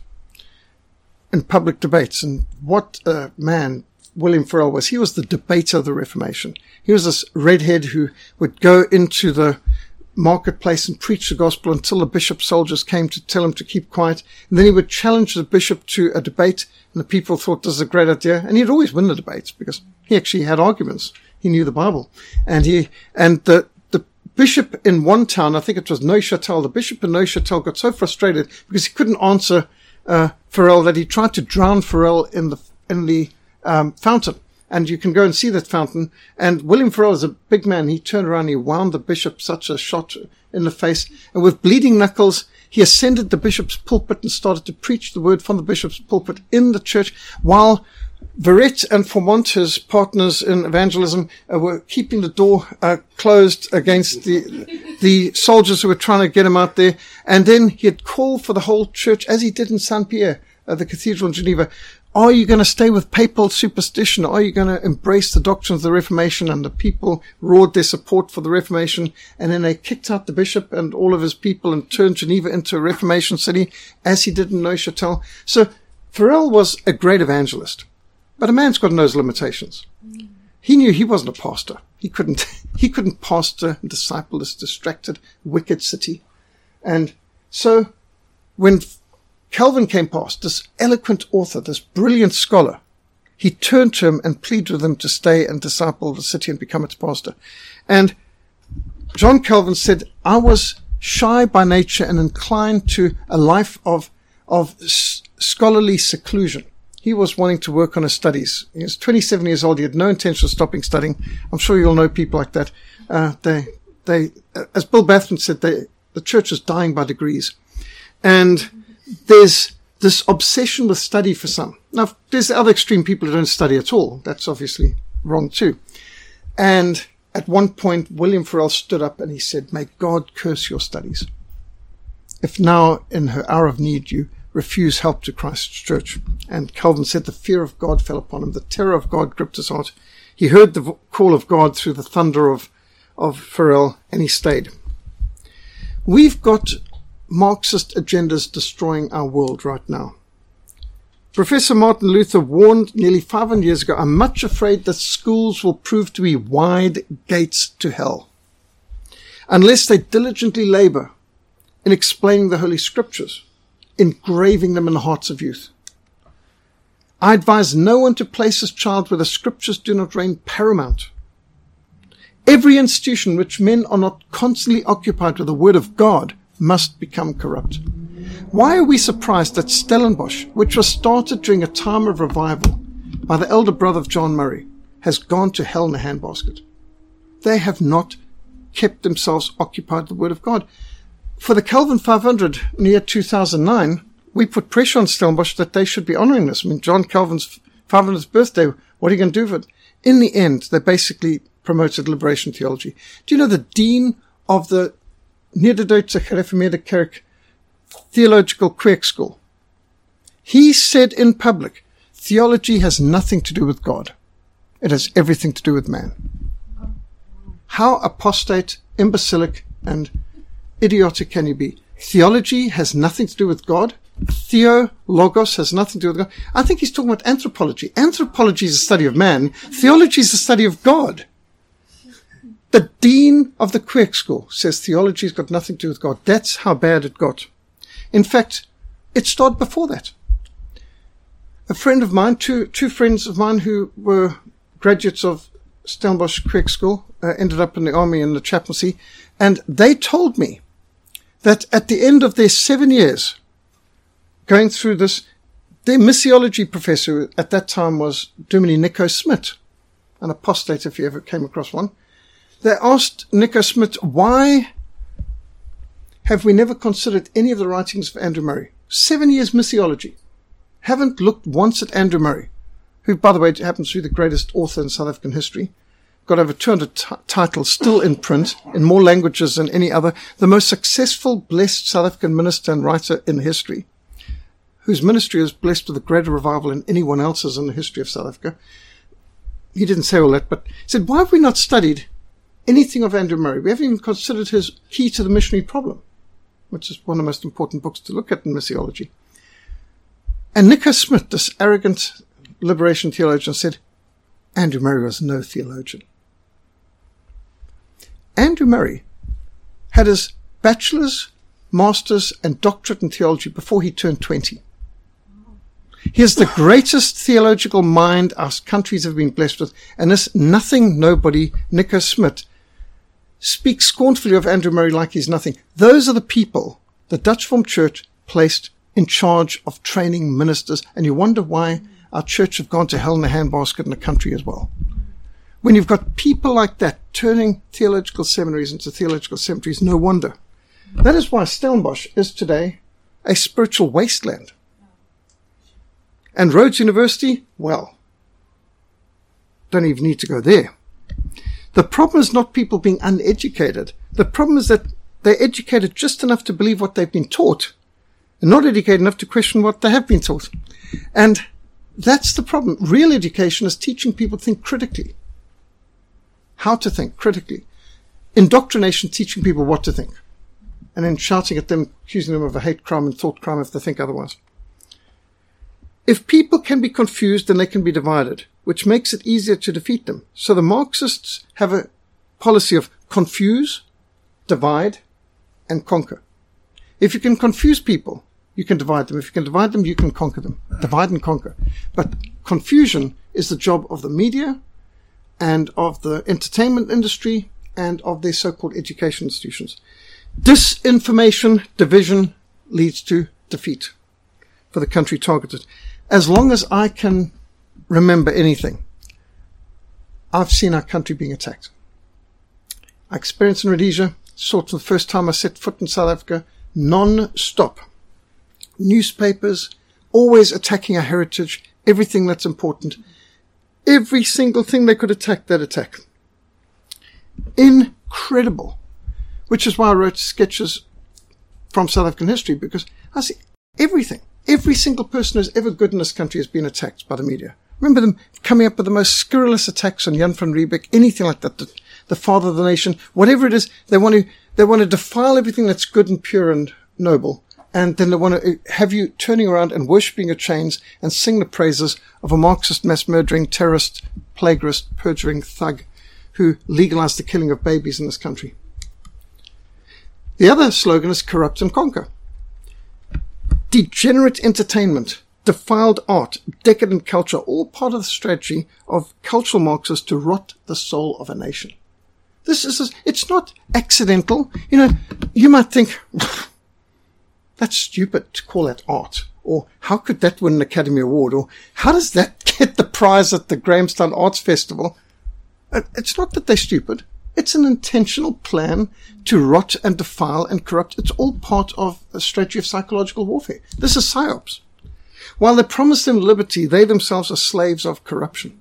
in public debates, and what a man William Farrell was. He was the debater of the Reformation. He was this redhead who would go into the marketplace and preach the gospel until the bishop's soldiers came to tell him to keep quiet. And then he would challenge the bishop to a debate, and the people thought this was a great idea. And he'd always win the debates because he actually had arguments. He knew the Bible. And the bishop in one town, I think it was Neuchâtel, the bishop in Neuchâtel got so frustrated because he couldn't answer Farrell that he tried to drown Farrell in the fountain. And you can go and see that fountain. And William Farrell is a big man. He turned around, he wound the bishop such a shot in the face. And with bleeding knuckles, he ascended the bishop's pulpit and started to preach the word from the bishop's pulpit in the church, while Verrett and Formont, his partners in evangelism, were keeping the door closed against the soldiers who were trying to get him out there. And then he had called for the whole church, as he did in Saint-Pierre, the cathedral in Geneva. Are you going to stay with papal superstition? Are you going to embrace the doctrines of the Reformation? And the people roared their support for the Reformation. And then they kicked out the bishop and all of his people and turned Geneva into a Reformation city, as he did in Neuchâtel. So Farrell was a great evangelist. But a man's got to know his limitations. He knew he wasn't a pastor. He couldn't pastor and disciple this distracted, wicked city. And so when Calvin came past, this eloquent author, this brilliant scholar, he turned to him and pleaded with him to stay and disciple the city and become its pastor. And John Calvin said, I was shy by nature and inclined to a life of scholarly seclusion. He was wanting to work on his studies. He was 27 years old. He had no intention of stopping studying. I'm sure you'll know people like that. They, as Bill Bathman said, the church is dying by degrees. And there's this obsession with study for some. Now, there's the other extreme, people who don't study at all. That's obviously wrong too. And at one point, William Farel stood up and he said, "May God curse your studies, if now in her hour of need you refuse help to Christ's church." And Calvin said the fear of God fell upon him. The terror of God gripped his heart. He heard the call of God through the thunder of Farel, and he stayed. We've got Marxist agendas destroying our world right now. Professor Martin Luther warned nearly 500 years ago, "I'm much afraid that schools will prove to be wide gates to hell, unless they diligently labor in explaining the Holy Scriptures, engraving them in the hearts of youth. I advise no one to place his child where the Scriptures do not reign paramount. Every institution in which men are not constantly occupied with the Word of God must become corrupt." Why are we surprised that Stellenbosch, which was started during a time of revival by the elder brother of John Murray, has gone to hell in a handbasket? They have not kept themselves occupied with the Word of God. For the Calvin 500 in the year 2009, we put pressure on Stellenbosch that they should be honoring this. I mean, John Calvin's 500th birthday, what are you going to do with it? In the end, they basically promoted liberation theology. Do you know the dean of the Niederdeutsche Gereformeerde Kerk Theological Quirk School? He said in public, theology has nothing to do with God. It has everything to do with man. How apostate, imbecilic, and idiotic can you be? Theology has nothing to do with God. Logos has nothing to do with God. I think he's talking about anthropology. Anthropology is a study of man. Theology is a study of God. The dean of the Quirk School says theology's got nothing to do with God. That's how bad it got. In fact, it started before that. A friend of mine, two friends of mine who were graduates of Stellenbosch Quirk School, ended up in the army in the chaplaincy, and they told me that at the end of their 7 years going through this, their missiology professor at that time was Dominee Nico Smit, an apostate if you ever came across one. They asked Nico Smit, "Why have we never considered any of the writings of Andrew Murray? 7 years missiology. Haven't looked once at Andrew Murray," who, by the way, happens to be the greatest author in South African history. Got over 200 titles still in print in more languages than any other. The most successful, blessed South African minister and writer in history, whose ministry is blessed with a greater revival than anyone else's in the history of South Africa. He didn't say all that, but he said, "Why have we not studied anything of Andrew Murray? We haven't even considered his Key to the Missionary Problem," which is one of the most important books to look at in missiology. And Nico Smit, this arrogant liberation theologian, said, Andrew Murray was no theologian. Andrew Murray had his bachelor's, master's, and doctorate in theology before he turned 20. He is the greatest theological mind our countries have been blessed with, and this nobody, Nico Smit, speaks scornfully of Andrew Murray like he's nothing. Those are the people the Dutch Reformed Church placed in charge of training ministers, and you wonder why our church have gone to hell in a handbasket in the country as well. When you've got people like that turning theological seminaries into theological cemeteries, no wonder. That is why Stellenbosch is today a spiritual wasteland. And Rhodes University, well, don't even need to go there. The problem is not people being uneducated. The problem is that they're educated just enough to believe what they've been taught, and not educated enough to question what they have been taught. And that's the problem. Real education is teaching people to think critically. How to think critically. Indoctrination, teaching people what to think, and then shouting at them, accusing them of a hate crime and thought crime if they think otherwise. If people can be confused, then they can be divided, which makes it easier to defeat them. So the Marxists have a policy of confuse, divide, and conquer. If you can confuse people, you can divide them. If you can divide them, you can conquer them. Divide and conquer. But confusion is the job of the media and of the entertainment industry and of their so-called education institutions. Disinformation, division leads to defeat for the country targeted. As long as I can remember anything, I've seen our country being attacked. I experienced in Rhodesia, saw it for the first time I set foot in South Africa, non-stop. Newspapers, always attacking our heritage, everything that's important. Every single thing they could attack, they'd attack. Incredible. Which is why I wrote sketches from South African history, because I see everything. Every single person who's ever good in this country has been attacked by the media. Remember them coming up with the most scurrilous attacks on Jan van Riebeeck, anything like that, the father of the nation, whatever it is, they want to defile everything that's good and pure and noble. And then they want to have you turning around and worshipping your chains and sing the praises of a Marxist, mass-murdering, terrorist, plagiarist, perjuring thug who legalized the killing of babies in this country. The other slogan is corrupt and conquer. Degenerate entertainment, defiled art, decadent culture, all part of the strategy of cultural Marxists to rot the soul of a nation. It's not accidental. You know, you might think, that's stupid to call that art. Or how could that win an Academy Award? Or how does that get the prize at the Grahamstown Arts Festival? It's not that they're stupid. It's an intentional plan to rot and defile and corrupt. It's all part of a strategy of psychological warfare. This is psyops. While they promise them liberty, they themselves are slaves of corruption.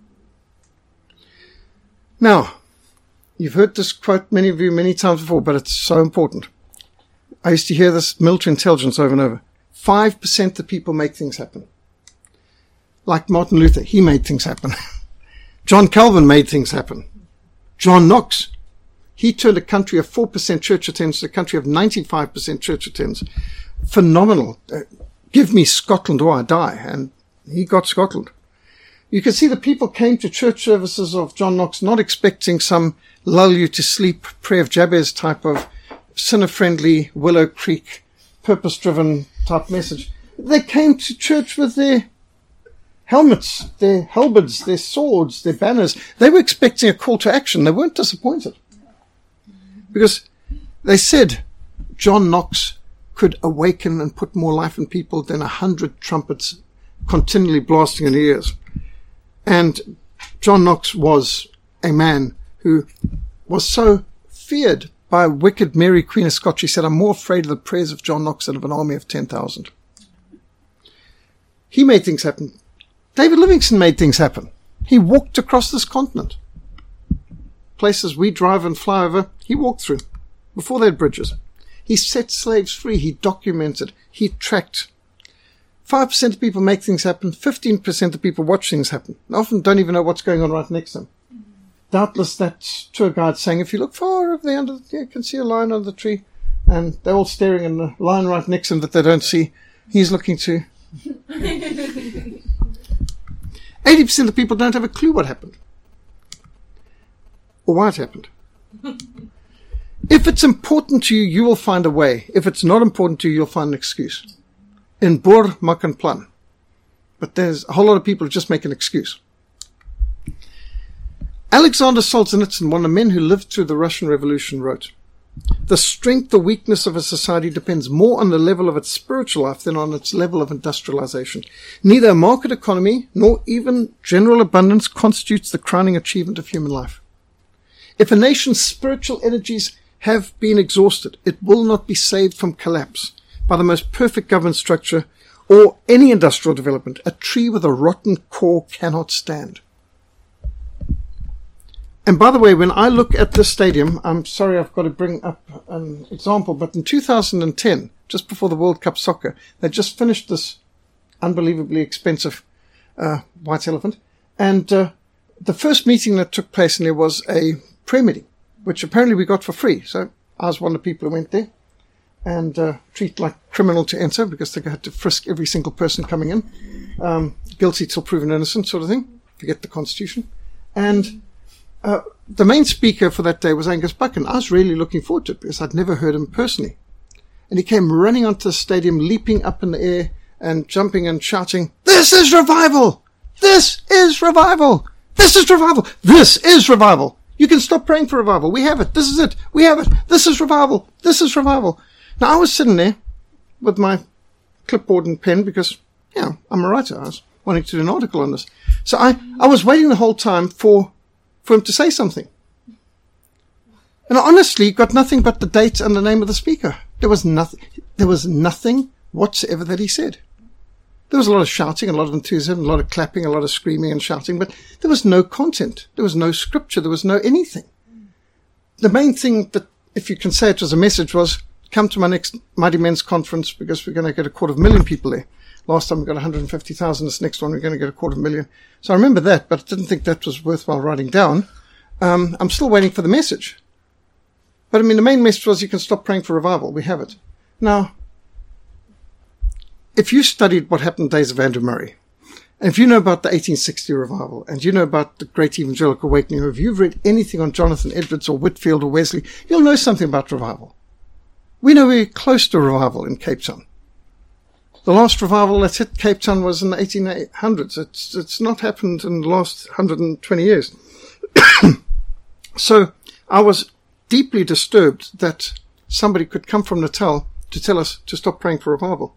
Now, you've heard this quote, many of you, many times before, but it's so important. I used to hear this military intelligence over and over. 5% of people make things happen. Like Martin Luther, he made things happen. John Calvin made things happen. John Knox, he turned a country of 4% church attendance to a country of 95% church attendance. Phenomenal. Give me Scotland or I die. And he got Scotland. You can see the people came to church services of John Knox not expecting some lull you to sleep, prayer of Jabez type of sinner-friendly, Willow Creek, purpose-driven type message. They came to church with their helmets, their halberds, their swords, their banners. They were expecting a call to action. They weren't disappointed. Because they said John Knox could awaken and put more life in people than 100 trumpets continually blasting in the ears. And John Knox was a man who was so feared by wicked Mary, Queen of Scots. She said, I'm more afraid of the prayers of John Knox than of an army of 10,000. He made things happen. David Livingstone made things happen. He walked across this continent. Places we drive and fly over, he walked through before they had bridges. He set slaves free. He documented. He tracked. 5% of people make things happen. 15% of people watch things happen. They often don't even know what's going on right next to them. Doubtless that tour guide saying, if you look far over there, you can see a lion under the tree. And they're all staring at the lion right next to them that they don't see. He's looking too. 80% of the people don't have a clue what happened. Or why it happened. If it's important to you, you will find a way. If it's not important to you, you'll find an excuse. In Boer maak 'n plan. But there's a whole lot of people who just make an excuse. Alexander Solzhenitsyn, one of the men who lived through the Russian Revolution, wrote, the strength or weakness of a society depends more on the level of its spiritual life than on its level of industrialization. Neither a market economy nor even general abundance constitutes the crowning achievement of human life. If a nation's spiritual energies have been exhausted, it will not be saved from collapse by the most perfect government structure or any industrial development. A tree with a rotten core cannot stand. And by the way, when I look at this stadium, I'm sorry I've got to bring up an example, but in 2010, just before the World Cup soccer, they just finished this unbelievably expensive white elephant. And the first meeting that took place in there was a prayer meeting, which apparently we got for free. So I was one of the people who went there and treated like criminal to enter because they had to frisk every single person coming in. Guilty till proven innocent sort of thing. Forget the Constitution. And the main speaker for that day was Angus Buchan. I was really looking forward to it because I'd never heard him personally. And he came running onto the stadium, leaping up in the air and jumping and shouting, "This is revival! This is revival! This is revival! This is revival! You can stop praying for revival. We have it. This is it. We have it. This is revival. This is revival. Now, I was sitting there with my clipboard and pen because, I'm a writer. I was wanting to do an article on this. So I was waiting the whole time for him to say something. And I honestly got nothing but the date and the name of the speaker. There was nothing whatsoever that he said. There was a lot of shouting, a lot of enthusiasm, a lot of clapping, a lot of screaming and shouting, but there was no content. There was no scripture. There was no anything. The main thing that, if you can say it was a message, was come to my next Mighty Men's conference because we're going to get 250,000 people there. Last time we got 150,000. This next one we're going to get 250,000. So I remember that, but I didn't think that was worthwhile writing down. I'm still waiting for the message. But I mean, the main message was you can stop praying for revival. We have it. Now, if you studied what happened in the days of Andrew Murray, and if you know about the 1860 revival, and you know about the Great Evangelical Awakening, or if you've read anything on Jonathan Edwards or Whitefield or Wesley, you'll know something about revival. We know we're close to revival in Cape Town. The last revival that hit Cape Town was in the 1800s. It's not happened in the last 120 years. So I was deeply disturbed that somebody could come from Natal to tell us to stop praying for revival.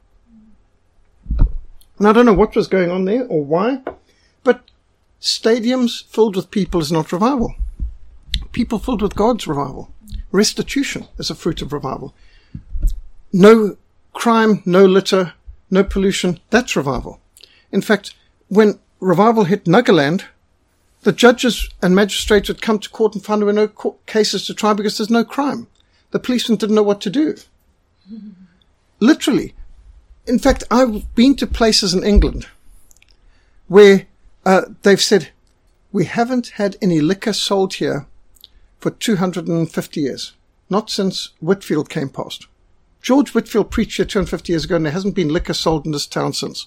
And I don't know what was going on there or why, but stadiums filled with people is not revival. People filled with God's revival. Restitution is a fruit of revival. No crime, no litter, no pollution, that's revival. In fact, when revival hit Nagaland, the judges and magistrates would come to court and find there were no cases to try because there's no crime. The policemen didn't know what to do. Literally. In fact, I've been to places in England where they've said, we haven't had any liquor sold here for 250 years. Not since Whitefield came past. George Whitefield preached here 250 years ago, and there hasn't been liquor sold in this town since.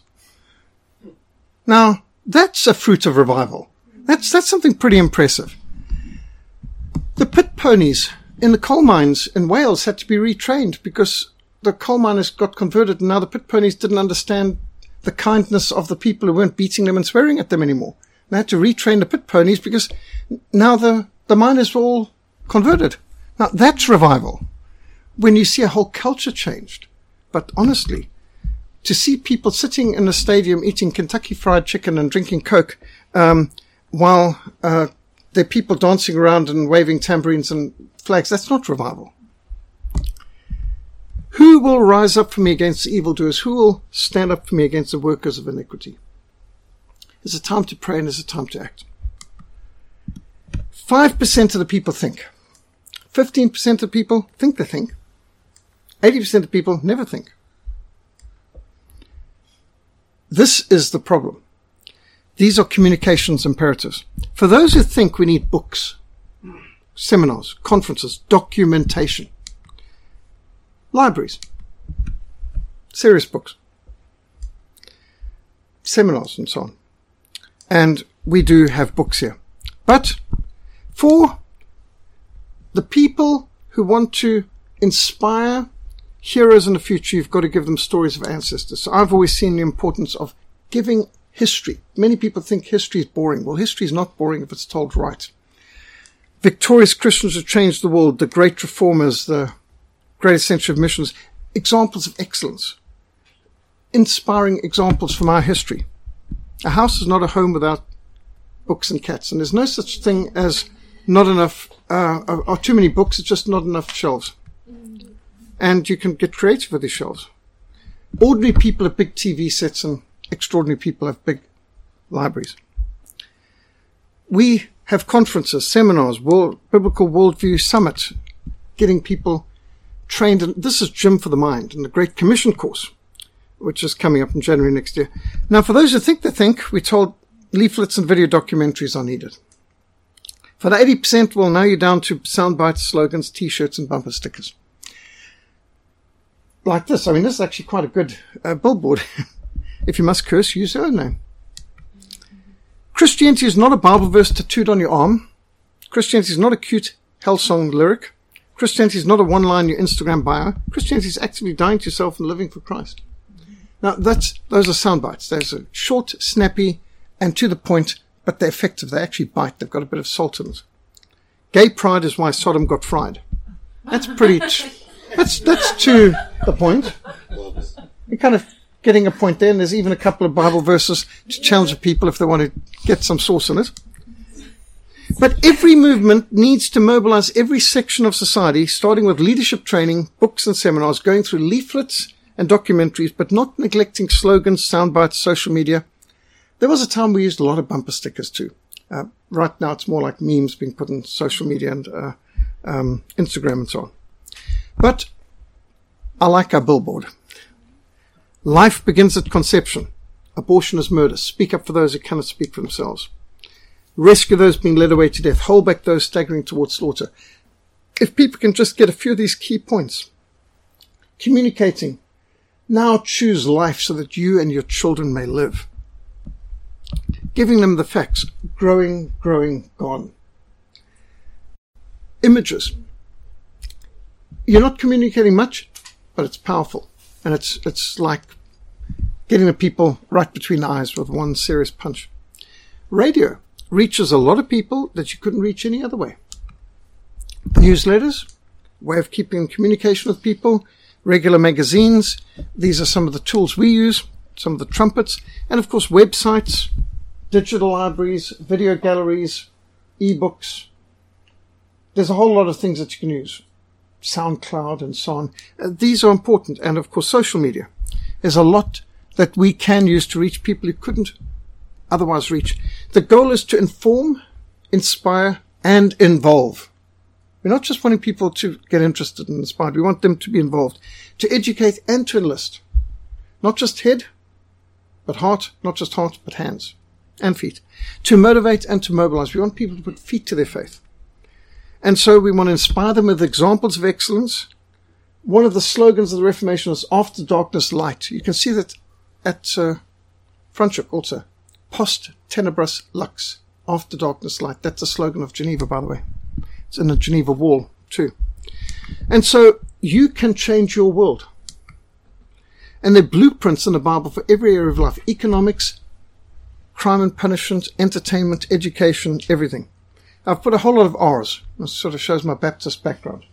Now, that's a fruit of revival. That's something pretty impressive. The pit ponies in the coal mines in Wales had to be retrained because the coal miners got converted, and now the pit ponies didn't understand the kindness of the people who weren't beating them and swearing at them anymore. They had to retrain the pit ponies because now the miners were all converted. Now, that's revival. When you see a whole culture changed. But honestly, to see people sitting in a stadium eating Kentucky Fried Chicken and drinking Coke, while there are people dancing around and waving tambourines and flags, that's not revival. Who will rise up for me against the evildoers? Who will stand up for me against the workers of iniquity? There's a time to pray and there's a time to act. 5% of the people think. 15% of the people think they think. 80% of the people never think. This is the problem. These are communications imperatives. For those who think we need books, seminars, conferences, documentation, libraries, serious books, seminars and so on. And we do have books here. But for the people who want to inspire heroes in the future, you've got to give them stories of ancestors. So I've always seen the importance of giving history. Many people think history is boring. Well, history is not boring if it's told right. Victorious Christians who changed the world, the great reformers, the greatest century of missions, examples of excellence, inspiring examples from our history. A house is not a home without books and cats, and there's no such thing as not enough, or too many books. It's just not enough shelves. And you can get creative with these shelves. Ordinary people have big TV sets, and extraordinary people have big libraries. We have conferences, seminars, Biblical Worldview Summit, getting people trained. And this is Gym for the Mind and the Great Commission course, which is coming up in January next year. Now, for those who think they think, we're told leaflets and video documentaries are needed. For the 80%, well, now you're down to sound bites, slogans, T-shirts, and bumper stickers. Like this. I mean, this is actually quite a good billboard. If you must curse, use your own name. Christianity is not a Bible verse tattooed on your arm. Christianity is not a cute Hillsong lyric. Christianity is not a one-line in your Instagram bio. Christianity is actively dying to yourself and living for Christ. Now, those are sound bites. Those are short, snappy, and to the point, but they're effective. They actually bite. They've got a bit of salt in it. Gay pride is why Sodom got fried. That's pretty, that's to the point. You're kind of getting a point there, and there's even a couple of Bible verses to challenge the people if they want to get some source in it. But every movement needs to mobilize every section of society, starting with leadership training, books and seminars, going through leaflets and documentaries, but not neglecting slogans, sound bites, social media. There was a time we used a lot of bumper stickers too. Right now it's more like memes being put on social media and Instagram and so on. But I like our billboard. Life begins at conception. Abortion is murder. Speak up for those who cannot speak for themselves. Rescue those being led away to death. Hold back those staggering towards slaughter. If people can just get a few of these key points. Communicating. Now choose life so that you and your children may live. Giving them the facts. Growing, gone. Images. You're not communicating much, but it's powerful. And it's like getting the people right between the eyes with one serious punch. Radio reaches a lot of people that you couldn't reach any other way. Newsletters, way of keeping in communication with people, regular magazines. These are some of the tools we use, some of the trumpets, and of course websites, digital libraries, video galleries, ebooks. There's a whole lot of things that you can use. SoundCloud and so on. These are important. And of course social media. There's a lot that we can use to reach people who couldn't otherwise reach. The goal is to inform, inspire, and involve. We're not just wanting people to get interested and inspired. We want them to be involved, to educate and to enlist. Not just head, but heart. Not just heart, but hands and feet. To motivate and to mobilize. We want people to put feet to their faith. And so we want to inspire them with examples of excellence. One of the slogans of the Reformation is after darkness, light. You can see that at Franschhoek also. Post tenebras lux. After darkness, light. That's the slogan of Geneva, by the way. It's in the Geneva Wall, too. And so you can change your world. And there are blueprints in the Bible for every area of life. Economics, crime and punishment, entertainment, education, everything. I've put a whole lot of R's. This sort of shows my Baptist background.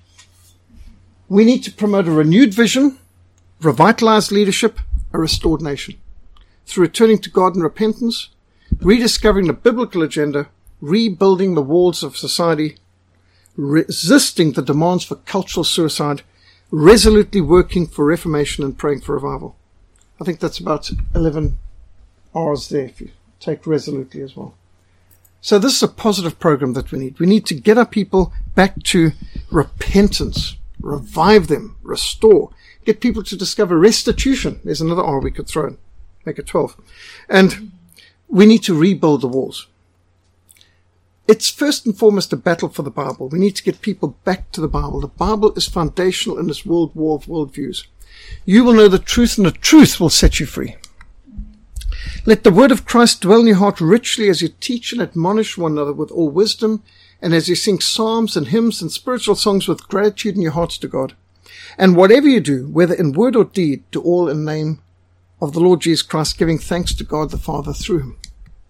We need to promote a renewed vision, revitalized leadership, a restored nation. Through returning to God in repentance, rediscovering the biblical agenda, rebuilding the walls of society, resisting the demands for cultural suicide, resolutely working for reformation and praying for revival. I think that's about 11 R's there if you take resolutely as well. So this is a positive program that we need. We need to get our people back to repentance, revive them, restore, get people to discover restitution. There's another R we could throw in, make it 12. And we need to rebuild the walls. It's first and foremost a battle for the Bible. We need to get people back to the Bible. The Bible is foundational in this world war of worldviews. You will know the truth, and the truth will set you free. Let the word of Christ dwell in your heart richly as you teach and admonish one another with all wisdom, and as you sing psalms and hymns and spiritual songs with gratitude in your hearts to God. And whatever you do, whether in word or deed, do all in the name of the Lord Jesus Christ, giving thanks to God the Father through him.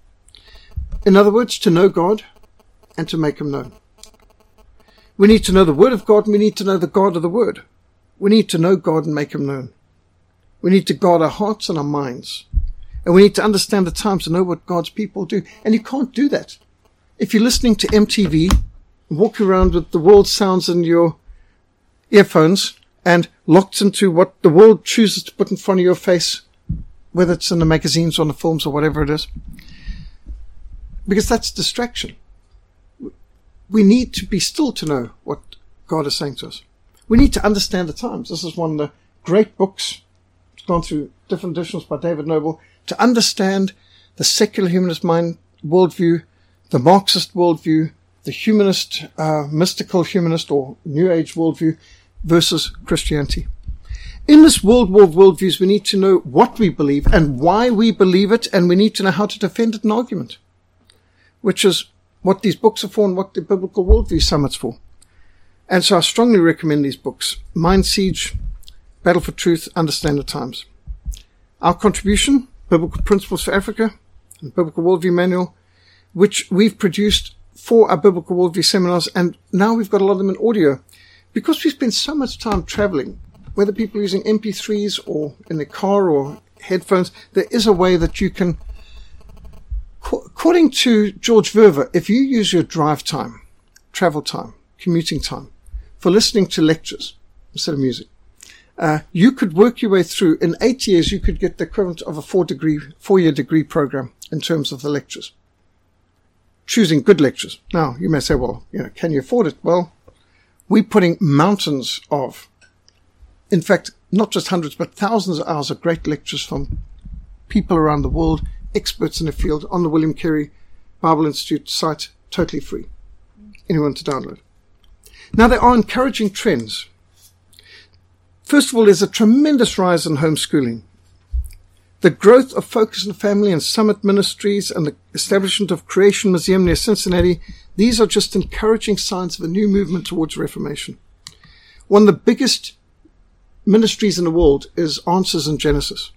In other words, to know God and to make him known. We need to know the word of God, and we need to know the God of the word. We need to know God and make him known. We need to guard our hearts and our minds. And we need to understand the times to know what God's people do. And you can't do that if you're listening to MTV, walking around with the world sounds in your earphones and locked into what the world chooses to put in front of your face, whether it's in the magazines or in the films or whatever it is. Because that's distraction. We need to be still to know what God is saying to us. We need to understand the times. This is one of the great books. It's gone through different editions by David Noble. To understand the secular humanist mind worldview, the Marxist worldview, the humanist, mystical humanist or New Age worldview versus Christianity. In this world war of worldviews, we need to know what we believe and why we believe it, and we need to know how to defend it in argument, which is what these books are for and what the Biblical Worldview Summit's for. And so I strongly recommend these books. Mind Siege, Battle for Truth, Understand the Times. Our contribution, Biblical Principles for Africa, and Biblical Worldview Manual, which we've produced for our Biblical Worldview seminars, and now we've got a lot of them in audio. Because we spend so much time traveling, whether people are using MP3s or in the car or headphones, there is a way that you can, according to George Verver, if you use your drive time, travel time, commuting time, for listening to lectures instead of music, you could work your way through. In 8 years, you could get the equivalent of a 4-year degree program in terms of the lectures. Choosing good lectures. Now, you may say, well, can you afford it? Well, we're putting mountains of, in fact, not just hundreds, but thousands of hours of great lectures from people around the world, experts in the field, on the William Carey Bible Institute site, totally free. Anyone to download. Now, there are encouraging trends. First of all, there's a tremendous rise in homeschooling. The growth of Focus on the Family and Summit Ministries and the establishment of Creation Museum near Cincinnati, these are just encouraging signs of a new movement towards Reformation. One of the biggest ministries in the world is Answers in Genesis.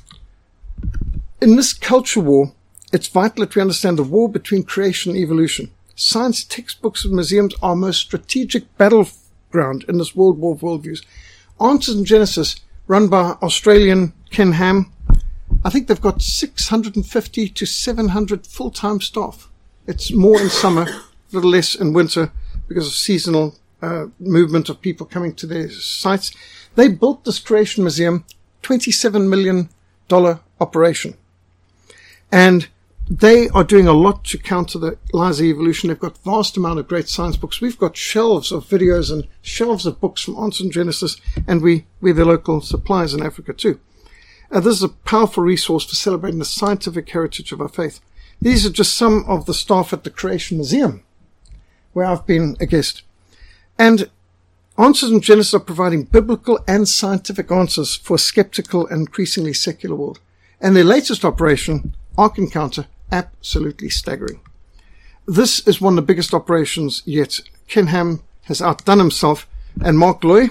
In this culture war, it's vital that we understand the war between creation and evolution. Science textbooks and museums are our most strategic battleground in this world war of worldviews. Answers in Genesis, run by Australian Ken Ham, I think they've got 650 to 700 full-time staff. It's more in summer, a little less in winter because of seasonal movement of people coming to their sites. They built this Creation Museum, $27 million operation. And they are doing a lot to counter the lies of evolution. They've got vast amount of great science books. We've got shelves of videos and shelves of books from Answers in Genesis, and we're the local suppliers in Africa too. This is a powerful resource for celebrating the scientific heritage of our faith. These are just some of the staff at the Creation Museum, where I've been a guest. And Answers in Genesis are providing biblical and scientific answers for a skeptical and increasingly secular world. And their latest operation, Ark Encounter, absolutely staggering. This is one of the biggest operations yet. Ken Ham has outdone himself, and Mark Loy,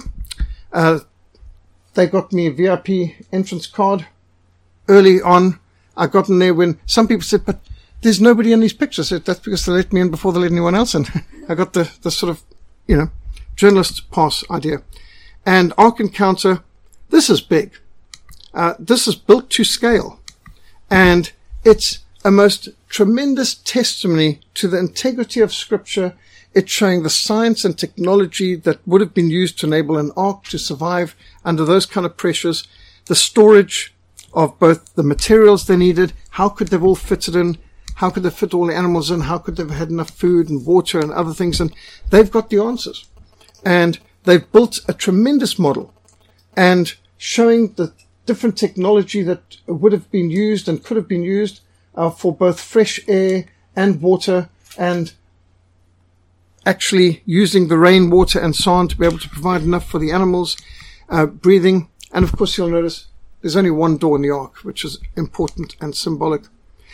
they got me a VIP entrance card early on. I got in there when some people said, but there's nobody in these pictures. I said, that's because they let me in before they let anyone else in. I got the sort of, journalist pass idea. And Ark Encounter, this is big. This is built to scale. And it's a most tremendous testimony to the integrity of Scripture. It's showing the science and technology that would have been used to enable an ark to survive under those kind of pressures, the storage of both the materials they needed, how could they have all fitted in, how could they fit all the animals in, how could they have had enough food and water and other things, and they've got the answers. And they've built a tremendous model and showing the different technology that would have been used and could have been used for both fresh air and water, and actually using the rainwater and so on to be able to provide enough for the animals breathing. And of course, you'll notice there's only one door in the ark, which is important and symbolic.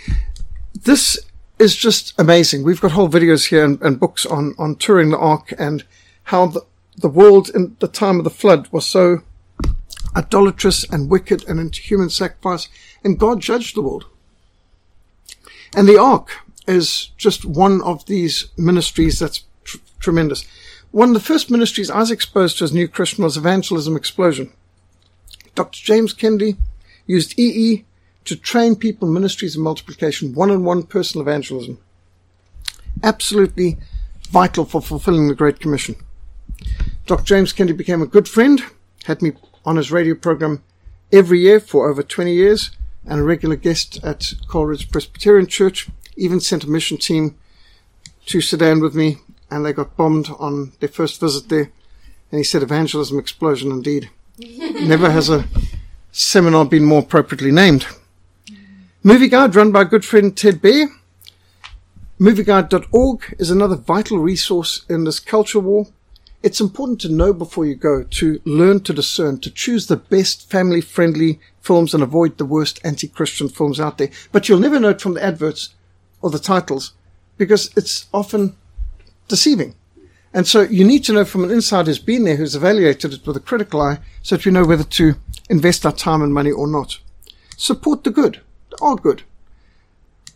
This is just amazing. We've got whole videos here and books on touring the ark and how the world in the time of the flood was so idolatrous and wicked and into human sacrifice, and God judged the world. And the ark is just one of these ministries that's tremendous. One of the first ministries I was exposed to as a new Christian was Evangelism Explosion. Dr. James Kennedy used EE to train people in ministries of multiplication, one-on-one personal evangelism. Absolutely vital for fulfilling the Great Commission. Dr. James Kennedy became a good friend, had me on his radio program every year for over 20 years, and a regular guest at Coleridge Presbyterian Church, even sent a mission team to Sudan with me, and they got bombed on their first visit there. And he said, Evangelism Explosion, indeed. Never has a seminar been more appropriately named. Movie Guide, run by good friend Ted Baer. Movieguide.org is another vital resource in this culture war. It's important to know before you go, to learn to discern, to choose the best family-friendly films and avoid the worst anti-Christian films out there. But you'll never know it from the adverts or the titles, because it's often deceiving. And so you need to know from an insider who's been there, who's evaluated it with a critical eye, so that we know whether to invest our time and money or not. Support the good. They are good.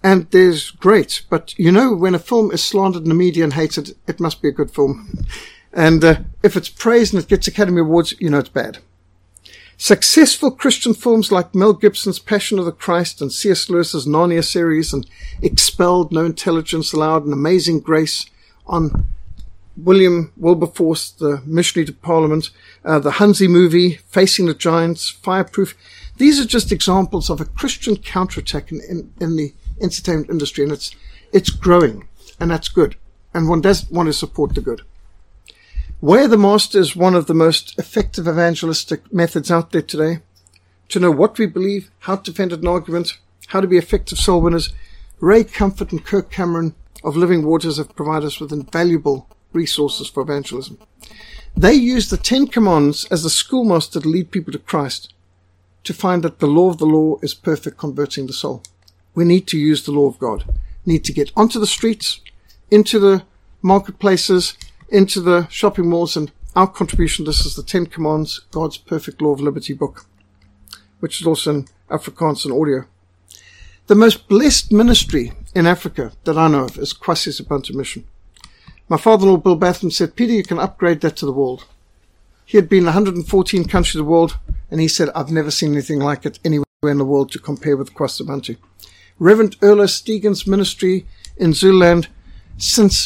And there's great, but you know, when a film is slandered in the media and hated, it must be a good film. And if it's praised and it gets Academy Awards, you know it's bad. Successful Christian films like Mel Gibson's Passion of the Christ and C.S. Lewis's Narnia series and Expelled, No Intelligence Allowed, and Amazing Grace on William Wilberforce, the missionary to Parliament, the Hunzi movie, Facing the Giants, Fireproof. These are just examples of a Christian counterattack in the entertainment industry, and it's growing, and that's good. And one does want to support the good. Way of the Master is one of the most effective evangelistic methods out there today. To know what we believe, how to defend an argument, how to be effective soul winners, Ray Comfort and Kirk Cameron of Living Waters have provided us with invaluable resources for evangelism. They use the 10 Commandments as the schoolmaster to lead people to Christ, to find that the law of the law is perfect, converting the soul. We need to use the law of God. We need to get onto the streets, into the marketplaces, into the shopping malls, and our contribution, this is the 10 Commandments, God's Perfect Law of Liberty book, which is also in Afrikaans and audio. The most blessed ministry in Africa that I know of is Kwasi's Ubuntu Mission. My father-in-law, Bill Batham, said, Peter, you can upgrade that to the world. He had been in 114 countries of the world, and he said, I've never seen anything like it anywhere in the world to compare with Kwasi Ubuntu. Reverend Erlo Stegen's ministry in Zululand since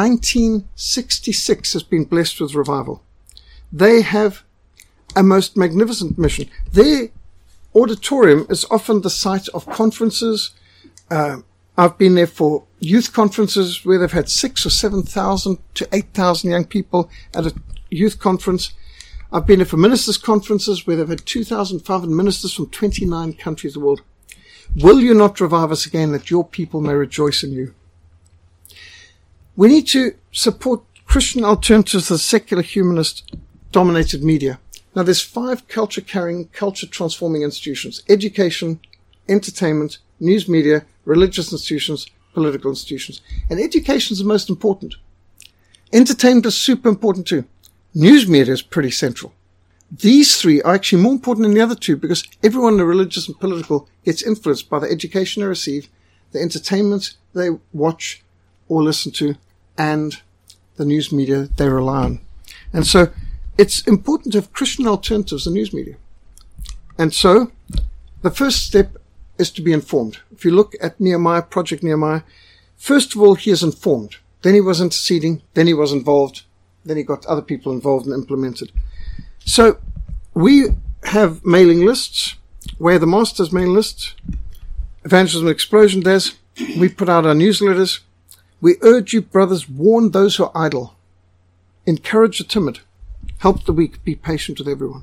1966 has been blessed with revival. They have a most magnificent mission. Their auditorium is often the site of conferences. I've been there for youth conferences where they've had 6,000 or 7,000 to 8,000 young people at a youth conference. I've been there for ministers' conferences where they've had 2,500 ministers from 29 countries of the world. Will you not revive us again, that your people may rejoice in you? We need to support Christian alternatives to the secular humanist-dominated media. Now, there's 5 culture-carrying, culture-transforming institutions: education, entertainment, news media, religious institutions, political institutions. And education is the most important. Entertainment is super important too. News media is pretty central. These 3 are actually more important than the other 2 because everyone in the religious and political gets influenced by the education they receive, the entertainment they watch or listen to, and the news media they rely on. And so it's important to have Christian alternatives in news media. And so the first step is to be informed. If you look at Nehemiah, Project Nehemiah, first of all, he is informed. Then he was interceding. Then he was involved. Then he got other people involved and implemented. So we have mailing lists, where the Master's mailing list, Evangelism Explosion does. We put out our newsletters. We urge you, brothers, warn those who are idle. Encourage the timid. Help the weak. Be patient with everyone.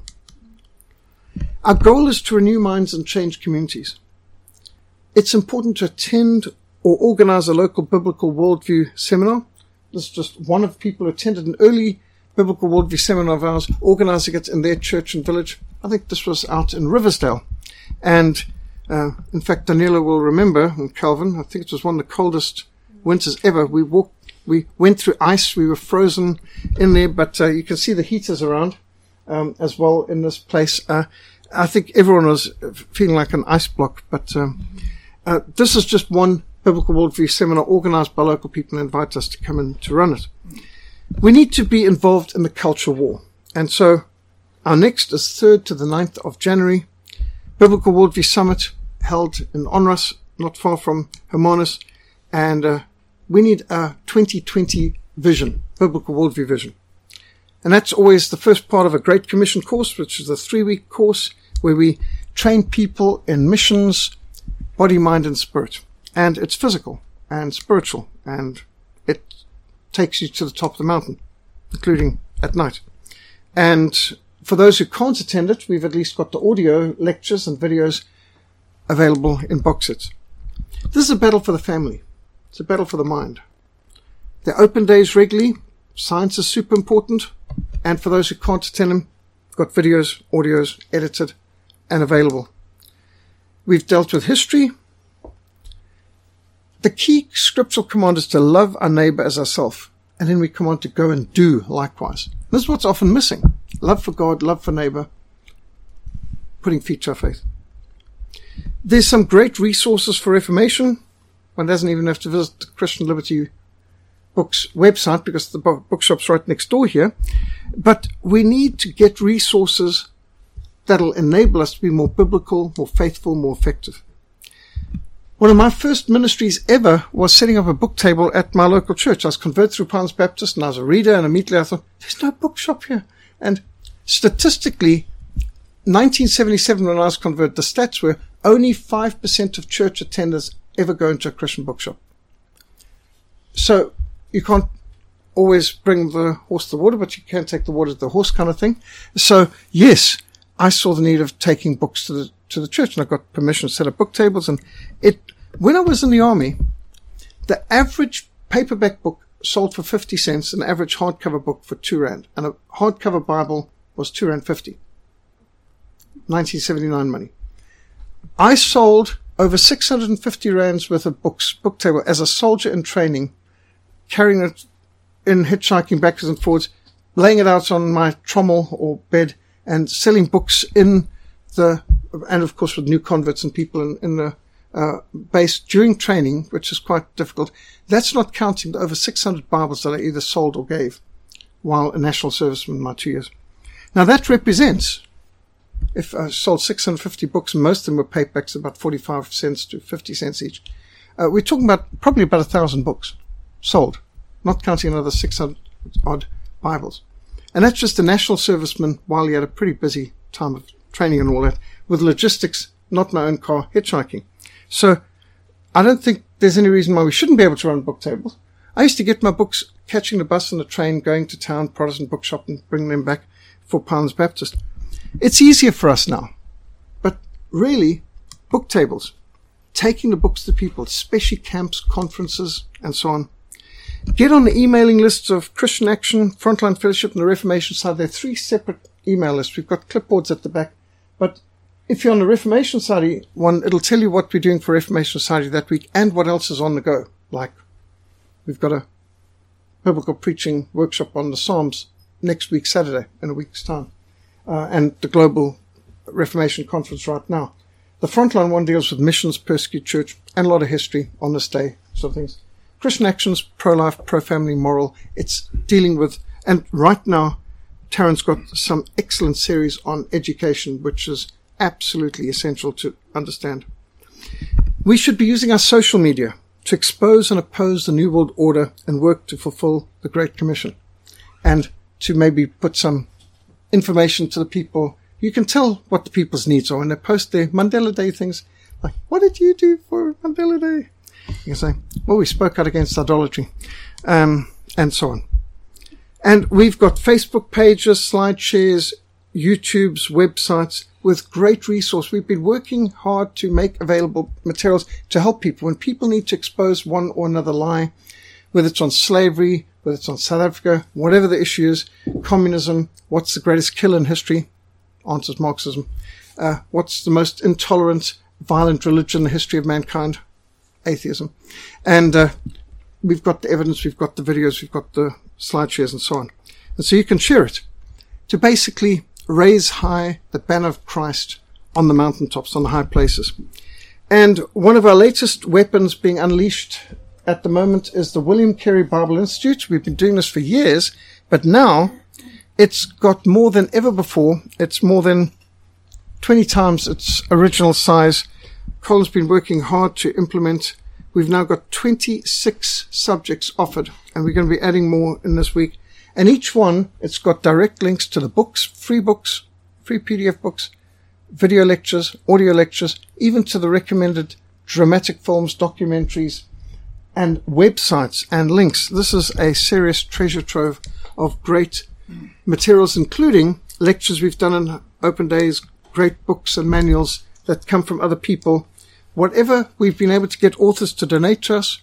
Our goal is to renew minds and change communities. It's important to attend or organize a local biblical worldview seminar. This is just one of the people who attended an early biblical worldview seminar of ours, organizing it in their church and village. I think this was out in Riversdale. And in fact, Daniela will remember, and Calvin, I think it was one of the coldest winters ever. We went through ice. We were frozen in there, but you can see the heaters around as well in this place. I think everyone was feeling like an ice block, but this is just one biblical worldview seminar organized by local people and invite us to come in to run it. We need to be involved in the culture war. And so our next is 3rd to the 9th of January, Biblical Worldview Summit held in Onras, not far from Hermanus. And we need a 2020 vision, biblical worldview vision. And that's always the first part of a Great Commission course, which is a 3-week course where we train people in missions, body, mind, and spirit. And it's physical and spiritual, and it takes you to the top of the mountain, including at night. And for those who can't attend it, we've at least got the audio lectures and videos available in box sets. This is a battle for the family. It's a battle for the mind. There are open days regularly. Science is super important. And for those who can't attend them, we've got videos, audios, edited and available. We've dealt with history. The key scriptural command is to love our neighbor as ourselves. And then we command to go and do likewise. This is what's often missing. Love for God, love for neighbor, putting feet to our faith. There's some great resources for Reformation. One doesn't even have to visit the Christian Liberty Books website because the bookshop's right next door here. But we need to get resources that'll enable us to be more biblical, more faithful, more effective. One of my first ministries ever was setting up a book table at my local church. I was converted through Piles Baptist, and I was a reader, and immediately I thought, there's no bookshop here. And statistically, 1977, when I was converted, the stats were only 5% of church attenders ever go into a Christian bookshop. So you can't always bring the horse to the water, but you can take the water to the horse kind of thing. So, yes, I saw the need of taking books to the church, and I got permission to set up book tables. And when I was in the army, the average paperback book sold for 50 cents, an average hardcover book for R2, and a hardcover Bible was R2.50. 1979 money. I sold over 650 rands worth of book table as a soldier in training, carrying it in hitchhiking backwards and forwards, laying it out on my trommel or bed, and selling books and of course with new converts and people in the base during training, which is quite difficult. That's not counting the over 600 Bibles that I either sold or gave while a national serviceman in my 2 years. Now that represents, if I sold 650 books, and most of them were paperbacks, about 45 cents to 50 cents each, we're talking about probably about 1,000 books sold, not counting another 600 odd Bibles. And that's just a national serviceman while he had a pretty busy time of training and all that, with logistics, not my own car, hitchhiking. So I don't think there's any reason why we shouldn't be able to run book tables. I used to get my books catching the bus and the train, going to town, Protestant bookshop, and bring them back for Piles Baptist. It's easier for us now. But really, book tables, taking the books to people, especially camps, conferences, and so on. Get on the emailing lists of Christian Action, Frontline Fellowship, and the Reformation side. There are 3 separate email lists. We've got clipboards at the back. But if you're on the Reformation Society one, it'll tell you what we're doing for Reformation Society that week and what else is on the go. Like, we've got a biblical preaching workshop on the Psalms next week, Saturday, in a week's time. And the Global Reformation Conference right now. The Frontline one deals with missions, persecuted church, and a lot of history on this day, sort of things. Christian Actions, pro-life, pro-family, moral. It's dealing with, and right now, Taryn's got some excellent series on education, which is absolutely essential to understand. We should be using our social media to expose and oppose the New World Order and work to fulfill the Great Commission, and to maybe put some information to the people. You can tell what the people's needs are when they post their Mandela Day things, like, what did you do for Mandela Day? You can say, well, we spoke out against idolatry, and so on. And we've got Facebook pages, slide shares, YouTube's, websites with great resource. We've been working hard to make available materials to help people. When people need to expose one or another lie, whether it's on slavery, whether it's on South Africa, whatever the issue is, communism, what's the greatest killer in history? Answers Marxism. What's the most intolerant, violent religion in the history of mankind? Atheism. And we've got the evidence, we've got the videos, we've got the slide shares and so on. And so you can share it to basically raise high the banner of Christ on the mountaintops, on the high places. And one of our latest weapons being unleashed at the moment is the William Carey Bible Institute. We've been doing this for years, but now it's got more than ever before. It's more than 20 times its original size. Colin's been working hard to implement. We've now got 26 subjects offered, and we're going to be adding more in this week. And each one, it's got direct links to the books, free PDF books, video lectures, audio lectures, even to the recommended dramatic films, documentaries, and websites and links. This is a serious treasure trove of great materials, including lectures we've done in open days, great books and manuals that come from other people. Whatever we've been able to get authors to donate to us,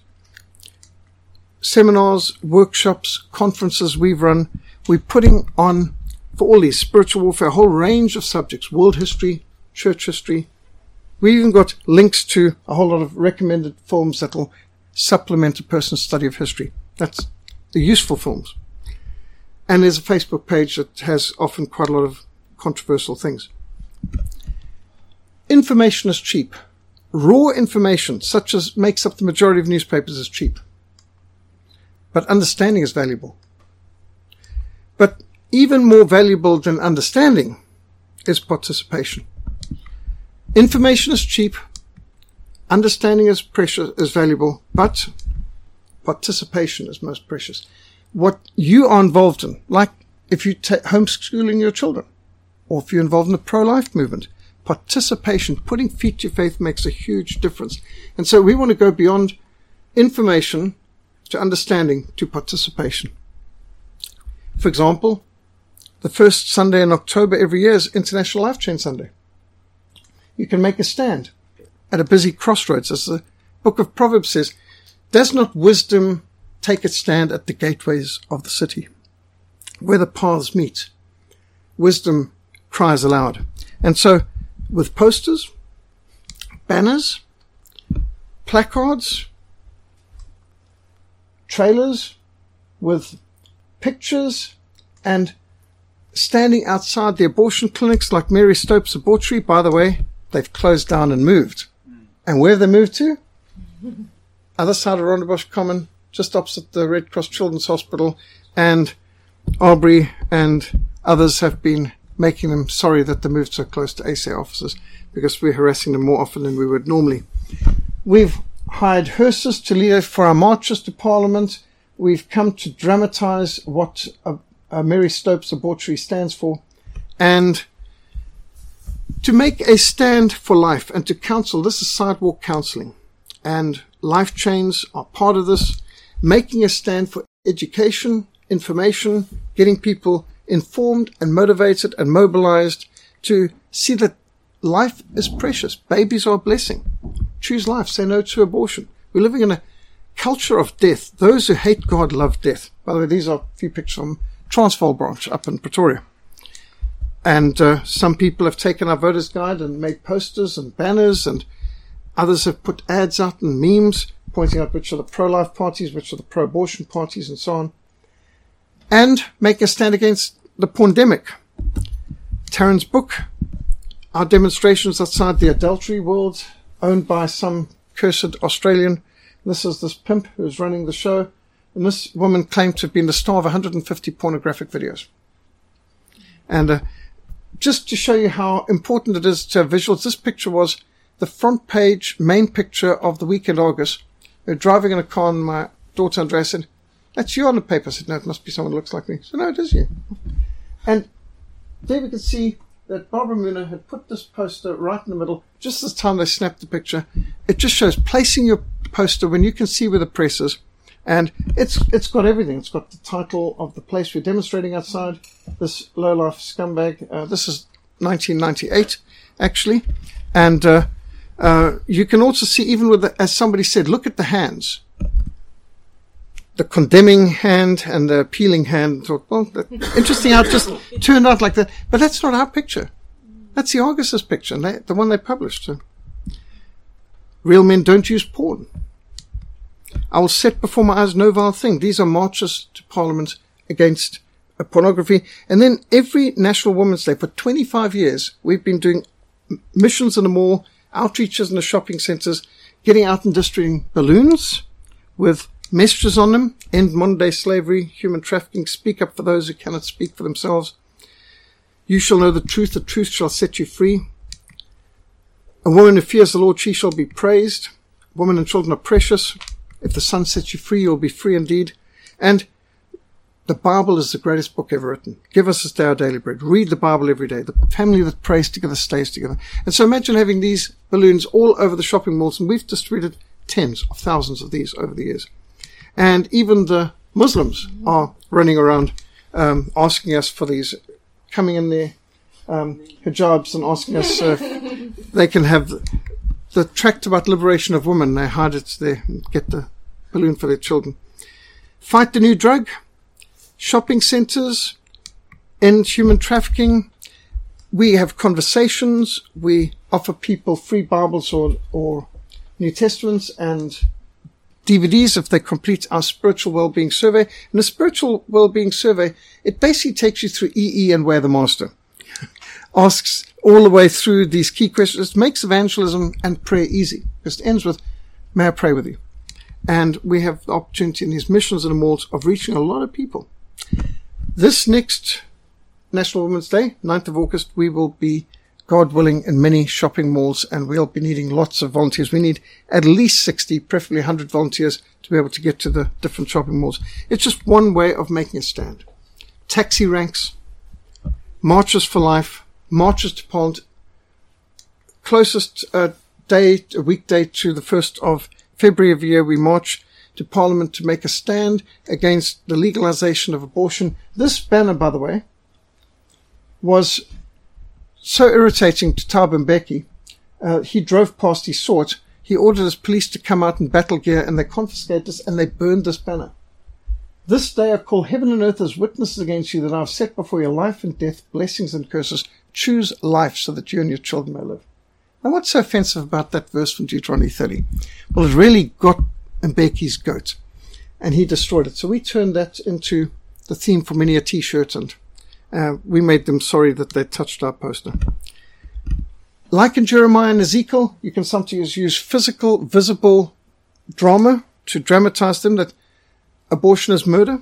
seminars, workshops, conferences we've run, we're putting on, for all these, spiritual warfare, a whole range of subjects, world history, church history. We even got links to a whole lot of recommended films that will supplement a person's study of history. That's the useful films. And there's a Facebook page that has often quite a lot of controversial things. Information is cheap. raw information, such as makes up the majority of newspapers, is cheap. But understanding is valuable. But even more valuable than understanding is participation. Information is cheap. Understanding is precious, is valuable, but participation is most precious. What you are involved in, like if you homeschooling your children, or if you're involved in the pro-life movement, participation, putting feet to faith, makes a huge difference. And so we want to go beyond information to understanding to participation. For example, the first Sunday in October every year is International Life Change Sunday. You can make a stand at a busy crossroads. As the book of Proverbs says, does not wisdom take its stand at the gateways of the city, where the paths meet? Wisdom cries aloud. And so, with posters, banners, placards, trailers with pictures, and standing outside the abortion clinics like Mary Stopes Abortory. By the way, they've closed down and moved. And where have they moved to? Other side of Rondebosch Common, just opposite the Red Cross Children's Hospital, and Albury and others have been making them sorry that they moved so close to ASA offices, because we're harassing them more often than we would normally. We've hired hearses to lead us for our marches to Parliament. We've come to dramatize what Mary Stopes Abortory stands for, and to make a stand for life and to counsel. This is sidewalk counseling, and life chains are part of this, making a stand for education, information, getting people informed and motivated and mobilized to see that life is precious. Babies are a blessing. Choose life. Say no to abortion. We're living in a culture of death. Those who hate God love death. By the way, these are a few pictures from Transvaal branch up in Pretoria. And some people have taken our voters guide and made posters and banners, and others have put ads out and memes pointing out which are the pro-life parties, which are the pro-abortion parties, and so on. And make a stand against the pandemic. Taryn's book, our demonstrations outside the adultery world, owned by some cursed Australian. This is this pimp who's running the show. And this woman claimed to have been the star of 150 pornographic videos. And just to show you how important it is to have visuals, this picture was the front page, main picture of the Weekend Argus. We're driving in a car, and my daughter Andrea said, "That's you on the paper." I said, "No, it must be someone who looks like me." So no, it is you. And there we could see that Barbara Mooner had put this poster right in the middle, just this time they snapped the picture. It just shows placing your poster when you can see where the press is. And it's got everything. It's got the title of the place we're demonstrating outside, this low-life scumbag. This is 1998, actually. And you can also see, even with as somebody said, look at the hands. The condemning hand and the appealing hand. Thought, well, interesting how it just turned out like that. But that's not our picture. That's the Argus's picture, and the one they published. So. Real men don't use porn. I will set before my eyes no vile thing. These are marches to Parliament against pornography. And then every National Women's Day for 25 years, we've been doing missions in the mall, outreaches in the shopping centres, getting out and distributing balloons with messages on them: end modern day slavery, human trafficking, speak up for those who cannot speak for themselves. You shall know the truth shall set you free. A woman who fears the Lord, she shall be praised. Women and children are precious. If the Son sets you free, you'll be free indeed. And the Bible is the greatest book ever written. Give us this day our daily bread. Read the Bible every day. The family that prays together stays together. And so imagine having these balloons all over the shopping malls, and we've distributed tens of thousands of these over the years. And even the Muslims are running around asking us for these, coming in their hijabs and asking us if they can have the tract about liberation of women. They hide it there and get the balloon for their children. Fight the new drug. Shopping centres. End human trafficking. We have conversations. We offer people free Bibles or New Testaments and DVDs if they complete our spiritual well-being survey. And the spiritual well-being survey, it basically takes you through EE and Where the Master. Asks all the way through these key questions. It makes evangelism and prayer easy. Because it ends with, may I pray with you? And we have the opportunity in these missions and the malls of reaching a lot of people. This next National Women's Day, 9th of August, we will be, God willing, in many shopping malls, and we'll be needing lots of volunteers. We need at least 60, preferably 100 volunteers to be able to get to the different shopping malls. It's just one way of making a stand. Taxi ranks, marches for life, marches to Parliament. Closest a weekday to the 1st of February of the year, we march to Parliament to make a stand against the legalization of abortion. This banner, by the way, was so irritating to Thabo Mbeki. He drove past, he saw it. He ordered his police to come out in battle gear, and they confiscated this and they burned this banner. This day I call heaven and earth as witnesses against you that I have set before you life and death, blessings and curses. Choose life so that you and your children may live. Now, what's so offensive about that verse from Deuteronomy 30? Well, it really got Mbeki's goat, and he destroyed it. So we turned that into the theme for many a T-shirt, and we made them sorry that they touched our poster. Like in Jeremiah and Ezekiel, you can sometimes use physical, visible drama to dramatize them, that abortion is murder.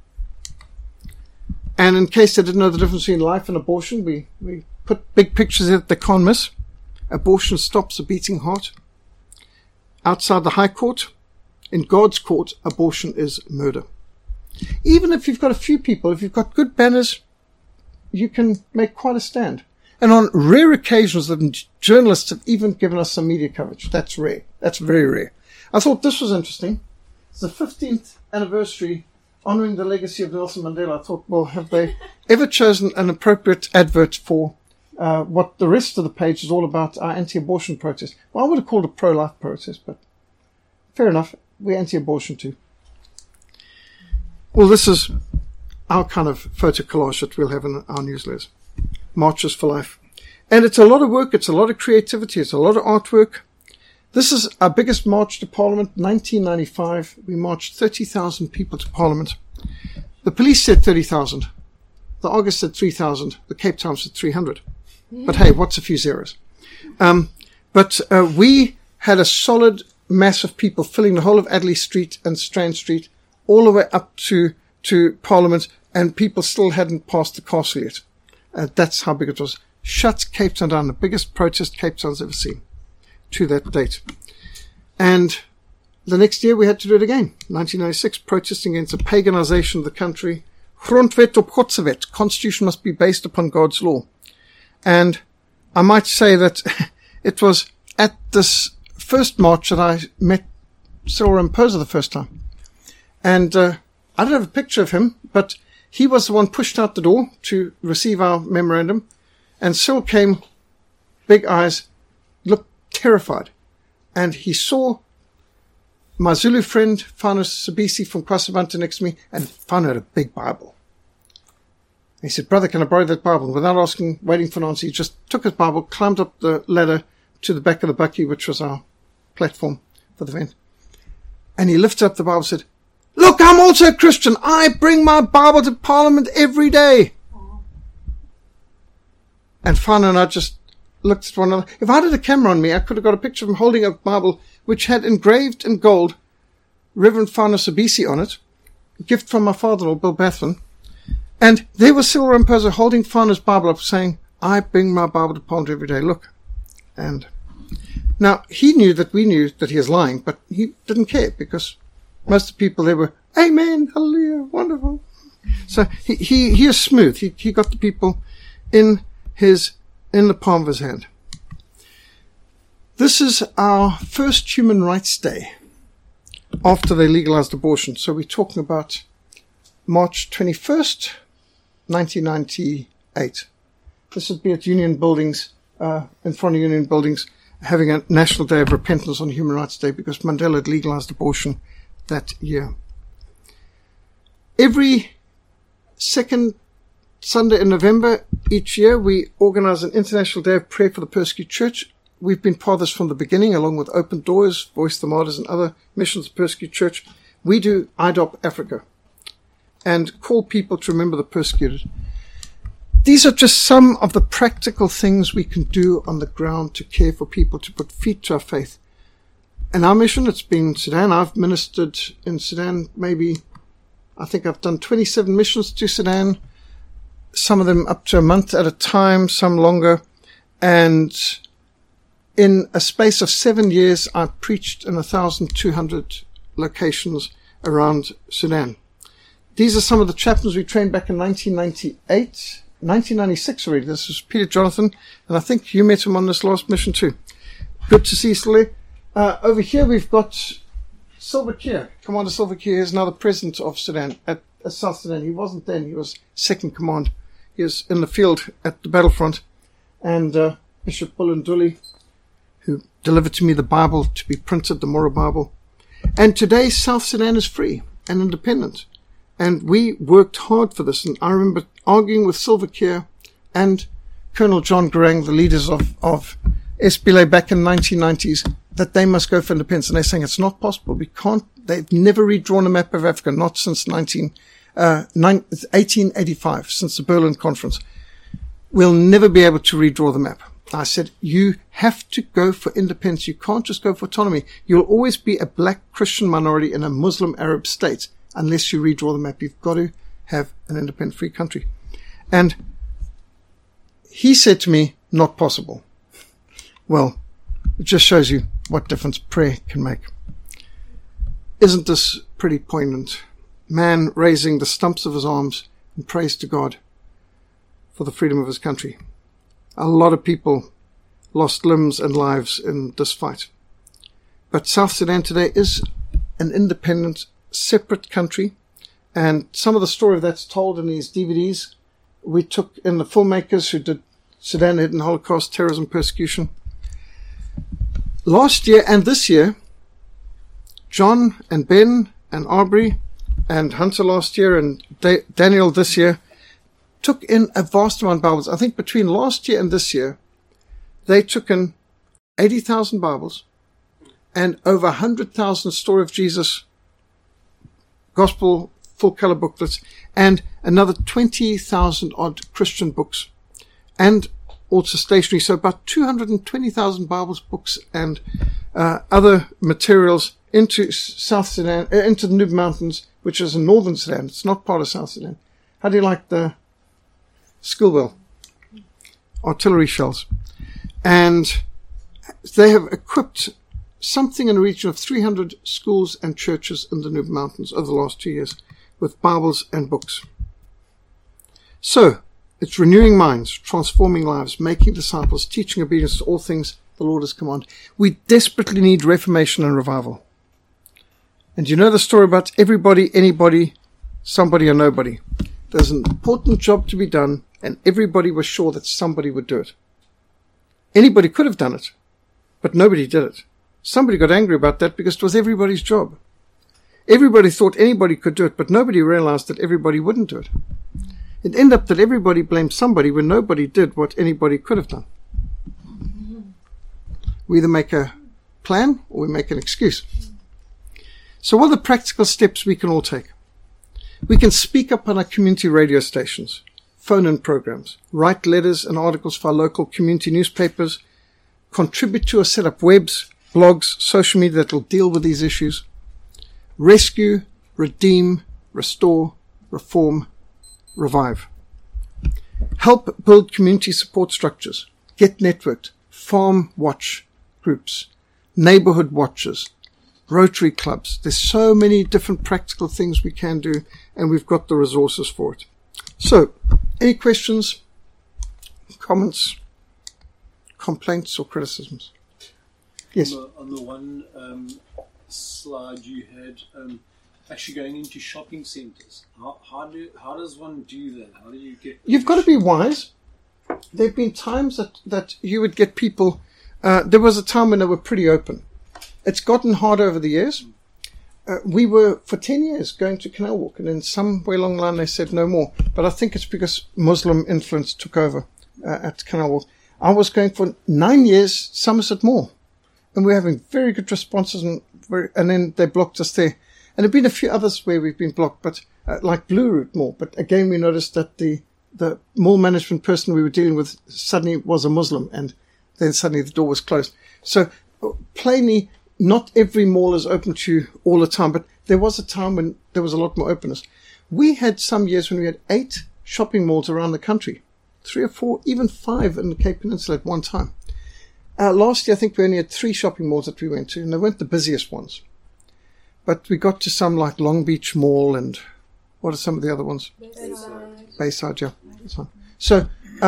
And in case they didn't know the difference between life and abortion, we put big pictures that they can't miss. Abortion stops a beating heart. Outside the High Court, in God's court, abortion is murder. Even if you've got a few people, if you've got good banners, you can make quite a stand. And on rare occasions, the journalists have even given us some media coverage. That's rare. That's very rare. I thought this was interesting. It's the 15th anniversary honoring the legacy of Nelson Mandela. I thought, well, have they ever chosen an appropriate advert for what the rest of the page is all about, our anti-abortion protest? Well, I would have called it a pro-life protest, but fair enough. We're anti-abortion too. Well, this is our kind of photo collage that we'll have in our newsletters. Marches for Life. And it's a lot of work. It's a lot of creativity. It's a lot of artwork. This is our biggest march to Parliament, 1995. We marched 30,000 people to Parliament. The police said 30,000. The Argus said 3,000. The Cape Times said 300. But hey, what's a few zeros? But we had a solid mass of people filling the whole of Adderley Street and Strand Street, all the way up to Parliament, and people still hadn't passed the castle yet. That's how big it was. Shut Cape Town down, the biggest protest Cape Town's ever seen to that date. And the next year we had to do it again, 1996, protesting against the paganization of the country. Grondwet op Godsewet, constitution must be based upon God's law. And I might say that it was at this first march that I met Cyril Ramaphosa the first time. And I don't have a picture of him, but he was the one pushed out the door to receive our memorandum. And Cyril came, big eyes, looked terrified. And he saw my Zulu friend, Fano Sabisi from KwaZulu next to me, and Fano had a big Bible. He said, brother, can I borrow that Bible? And without asking, waiting for an answer, he just took his Bible, climbed up the ladder to the back of the bakkie, which was our platform for the event. And he lifted up the Bible and said, look, I'm also a Christian. I bring my Bible to Parliament every day. And Fano and I just looked at one another. If I had a camera on me, I could have got a picture of him holding a Bible which had engraved in gold Reverend Fano Sabisi on it, a gift from my father-in-law, Bill Bathman. And there was Cyril Ramaphosa holding Fano's Bible up saying, I bring my Bible to Parliament every day. Look. And now he knew that we knew that he was lying, but he didn't care because most of the people there were, amen, hallelujah, wonderful. So he is smooth. He got the people in the palm of his hand. This is our first Human Rights Day after they legalized abortion. So we're talking about March 21st, 1998. This would be at Union Buildings, in front of Union Buildings, having a National Day of Repentance on Human Rights Day because Mandela had legalized abortion that year. Every second Sunday in November each year, we organize an International Day of Prayer for the Persecuted Church. We've been part of this from the beginning, along with Open Doors, Voice the Martyrs, and other missions of the Persecuted Church. We do IDOP Africa and call people to remember the persecuted. these are just some of the practical things we can do on the ground to care for people, to put feet to our faith. And our mission, it's been Sudan. I've ministered in Sudan I think I've done 27 missions to Sudan, some of them up to a month at a time, some longer. And in a space of 7 years, I've preached in 1,200 locations around Sudan. These are some of the chaplains we trained back in 1996 already. This was Peter Jonathan, and I think you met him on this last mission too. Good to see you, Sule. Over here we've got Salva Kiir. Commander Salva Kiir is now the president of Sudan, at South Sudan. He wasn't then, he was second command. He was in the field at the battlefront. And Bishop Bulunduli, who delivered to me the Bible to be printed, the Moro Bible. And today South Sudan is free and independent. And we worked hard for this. And I remember arguing with Salva Kiir and Colonel John Garang, the leaders of SPLA back in the 1990s, that they must go for independence. And they're saying it's not possible. We can't. They've never redrawn a map of Africa, not since 1885, since the Berlin Conference. We'll never be able to redraw the map. I said, you have to go for independence. You can't just go for autonomy. You'll always be a black Christian minority in a Muslim Arab state unless you redraw the map. You've got to have an independent free country. And he said to me, not possible. Well, it just shows you what difference prayer can make. Isn't this pretty poignant? Man raising the stumps of his arms in praise to God for the freedom of his country. A lot of people lost limbs and lives in this fight. But South Sudan today is an independent, separate country. And some of the story that's told in these DVDs, we took in the filmmakers who did Sudan Hidden Holocaust, Terrorism, Persecution. Last year and this year, John and Ben and Aubrey and Hunter last year and Daniel this year took in a vast amount of Bibles. I think between last year and this year, they took in 80,000 Bibles and over 100,000 Story of Jesus Gospel full-color booklets and another 20,000 odd Christian books and also stationery. So about 220,000 Bibles, books and other materials into South Sudan, into the Nub Mountains, which is in northern Sudan. It's not part of South Sudan. How do you like the schoolbell? Artillery shells. And they have equipped something in the region of 300 schools and churches in the Nub Mountains over the last 2 years with Bibles and books. So, it's renewing minds, transforming lives, making disciples, teaching obedience to all things the Lord has commanded. We desperately need reformation and revival. And you know the story about everybody, anybody, somebody or nobody. There's an important job to be done, and everybody was sure that somebody would do it. Anybody could have done it, but nobody did it. Somebody got angry about that because it was everybody's job. Everybody thought anybody could do it, but nobody realized that everybody wouldn't do it. It ended up that everybody blamed somebody when nobody did what anybody could have done. We either make a plan or we make an excuse. So what are the practical steps we can all take? We can speak up on our community radio stations, phone-in programs, write letters and articles for our local community newspapers, contribute to or set up webs, blogs, social media that will deal with these issues, rescue, redeem, restore, reform, revive. Help build community support structures, get networked, farm watch groups, neighborhood watches, Rotary clubs. There's so many different practical things we can do, and we've got the resources for it. So, any questions, comments, complaints, or criticisms? Yes. On the one slide you had actually going into shopping centres. How does one do that? How do you get? You've got to be wise. There have been times that you would get people. There was a time when they were pretty open. It's gotten harder over the years. We were, for 10 years, going to Canal Walk, and then somewhere along the line they said no more. But I think it's because Muslim influence took over at Canal Walk. I was going for 9 years, Somerset Mall, and we're having very good responses, and then they blocked us there. And there have been a few others where we've been blocked, but like Blue Route Mall. But again, we noticed that the the mall management person we were dealing with suddenly was a Muslim, and then suddenly the door was closed. So plainly, not every mall is open to you all the time, but there was a time when there was a lot more openness. We had some years when we had 8 shopping malls around the country, 3 or 4, even 5 in the Cape Peninsula at one time. Last year, I think we only had 3 shopping malls that we went to, and they weren't the busiest ones. But we got to some like Long Beach Mall and what are some of the other ones? Bayside, yeah. That's fine. So,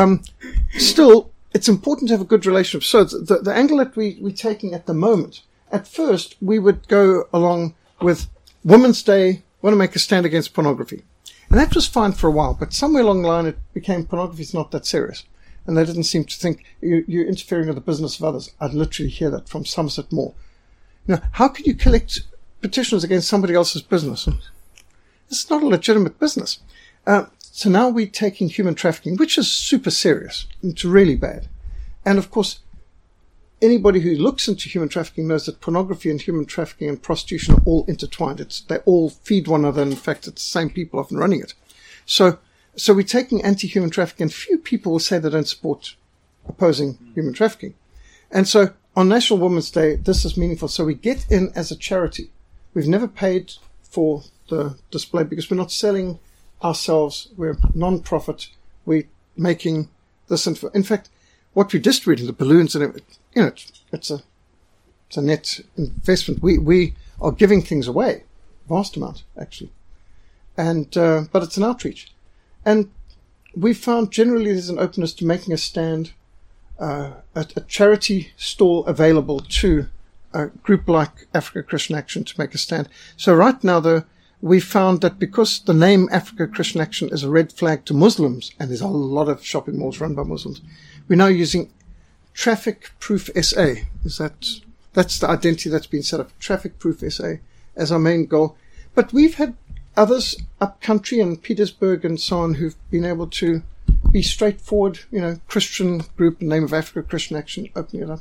still, it's important to have a good relationship. So the angle that we're taking at the moment, at first, we would go along with Women's Day, want to make a stand against pornography. And that was fine for a while, but somewhere along the line it became pornography is not that serious. And they didn't seem to think you're interfering with the business of others. I'd literally hear that from Somerset Mall. You know, how could you collect petitions against somebody else's business? It's not a legitimate business. So now we're taking human trafficking, which is super serious. It's really bad. And of course, anybody who looks into human trafficking knows that pornography and human trafficking and prostitution are all intertwined. They all feed one another. In fact, it's the same people often running it. So we're taking anti-human trafficking, and few people will say they don't support opposing human trafficking. And so on National Women's Day, this is meaningful. So we get in as a charity. We've never paid for the display because we're not selling ourselves. We're non-profit. We're making this info. In fact, what we're distributing, the balloons and everything, you know, it's a net investment. We are giving things away, vast amount actually, and but it's an outreach, and we found generally there's an openness to making a stand, a charity stall available to a group like Africa Christian Action to make a stand. So right now, though, we found that because the name Africa Christian Action is a red flag to Muslims, and there's a lot of shopping malls run by Muslims, we're now using Traffic Proof SA. That's the identity that's been set up, Traffic Proof SA, as our main goal. But we've had others up country in Petersburg and so on who've been able to be straightforward, you know, Christian group in the name of Africa Christian Action, opening it up.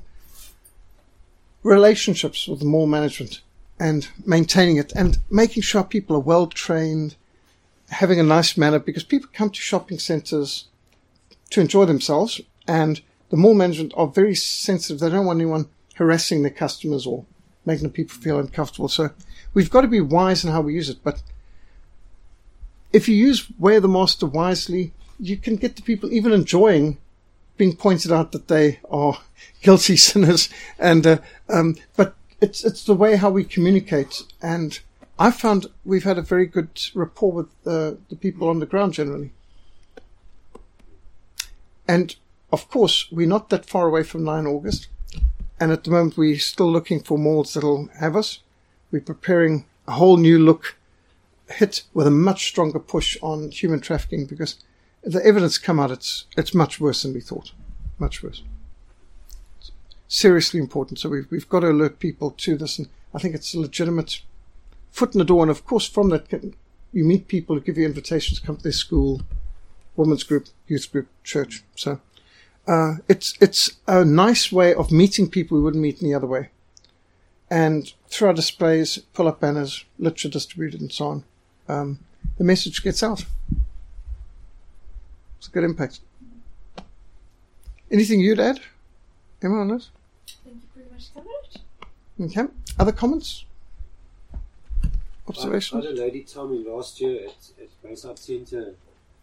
Relationships with the mall management and maintaining it and making sure people are well trained, having a nice manner, because people come to shopping centres to enjoy themselves, and the mall management are very sensitive. They don't want anyone harassing their customers or making the people feel uncomfortable. So we've got to be wise in how we use it. But if you use Way of the Master wisely, you can get the people even enjoying being pointed out that they are guilty sinners. And but it's the way how we communicate. And I found we've had a very good rapport with the people on the ground generally. And of course, we're not that far away from 9 August. And at the moment, we're still looking for malls that'll have us. We're preparing a whole new look, hit with a much stronger push on human trafficking, because the evidence come out, it's much worse than we thought. Much worse. It's seriously important. So we've got to alert people to this. And I think it's a legitimate foot in the door. And of course, from that, you meet people who give you invitations to come to their school, women's group, youth group, church. So it's a nice way of meeting people we wouldn't meet any other way. And through our displays, pull up banners, literature distributed and so on, the message gets out. It's a good impact. Anything you'd add? Emma, on this? I think you pretty much covered it. Okay. Other comments? Observations? I had a lady tell me last year at Bayside Centre,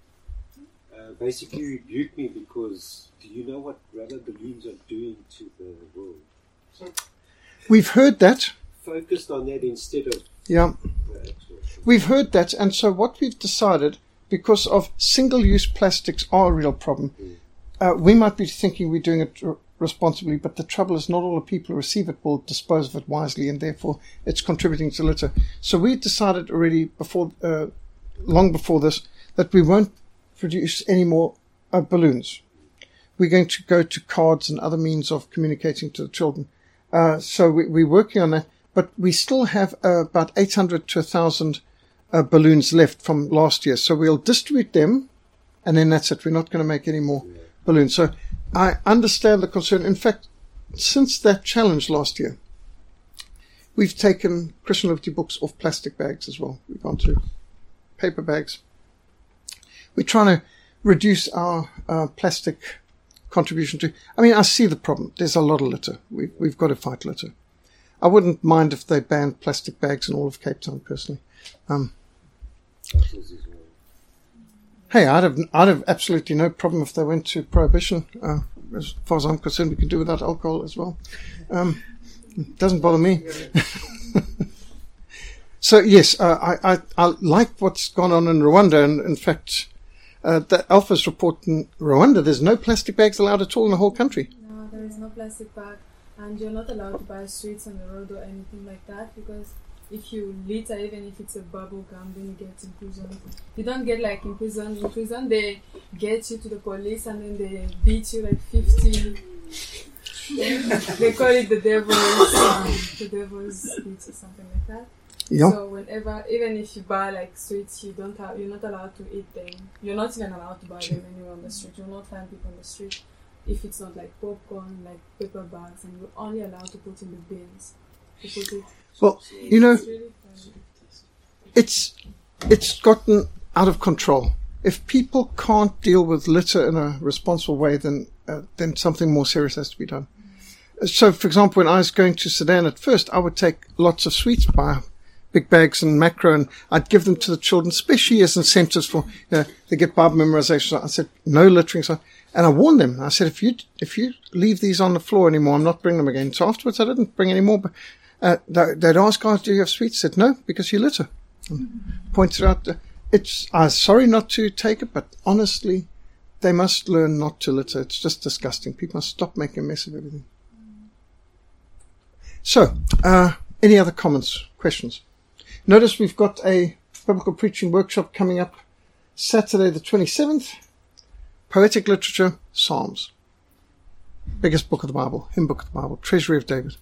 basically rebuked me because do you know what rubber balloons are doing to the world? We've heard that. Focused on that instead of Yeah. the actual. We've heard that, and so what we've decided, because of single-use plastics are a real problem, we might be thinking we're doing it responsibly, but the trouble is not all the people who receive it will dispose of it wisely, and therefore it's contributing to litter. So we decided already before, long before this, that we won't produce any more balloons. We're going to go to cards and other means of communicating to the children. So we're working on that, but we still have about 800 to 1,000 balloons left from last year. So we'll distribute them, and then that's it. We're not going to make any more balloons. So I understand the concern. In fact, since that challenge last year, we've taken Christian Liberty books off plastic bags as well. We've gone to paper bags. We're trying to reduce our plastic contribution to. I mean, I see the problem. There's a lot of litter. We've got to fight litter. I wouldn't mind if they banned plastic bags in all of Cape Town, personally. Hey, I'd have absolutely no problem if they went to prohibition. As far as I'm concerned, we can do without alcohol as well. It doesn't bother me. So yes, I like what's gone on in Rwanda, and in fact, the Alpha's report in Rwanda, there's no plastic bags allowed at all in the whole country. No, there is no plastic bag, and you're not allowed to buy sweets on the road or anything like that, because if you litter, even if it's a bubble gum, then you get imprisoned. You don't get like imprisoned. In prison, they get you to the police and then they beat you like 50. They call it the devil's beat or something like that. Yeah. So whenever, even if you buy like sweets, you're not allowed to eat them. You're not even allowed to buy them anywhere on the street. You'll not find people on the street if it's not like popcorn, like paper bags, and you're only allowed to put in the bins. Well, you know, it's gotten out of control. If people can't deal with litter in a responsible way, then something more serious has to be done. So, for example, when I was going to Sudan at first, I would take lots of sweets, buy big bags and macro, and I'd give them to the children, especially as incentives for, they get Bible memorization. I said, no littering. So, and I warned them. I said, if you leave these on the floor anymore, I'm not bringing them again. So afterwards, I didn't bring any more, but they'd ask guys, do you have sweets? I said, no, because you litter. Pointed out, I'm sorry not to take it, but honestly, they must learn not to litter. It's just disgusting. People must stop making a mess of everything. So, any other comments, questions? Notice we've got a biblical preaching workshop coming up Saturday the 27th. Poetic literature, Psalms. Biggest book of the Bible, hymn book of the Bible, Treasury of David.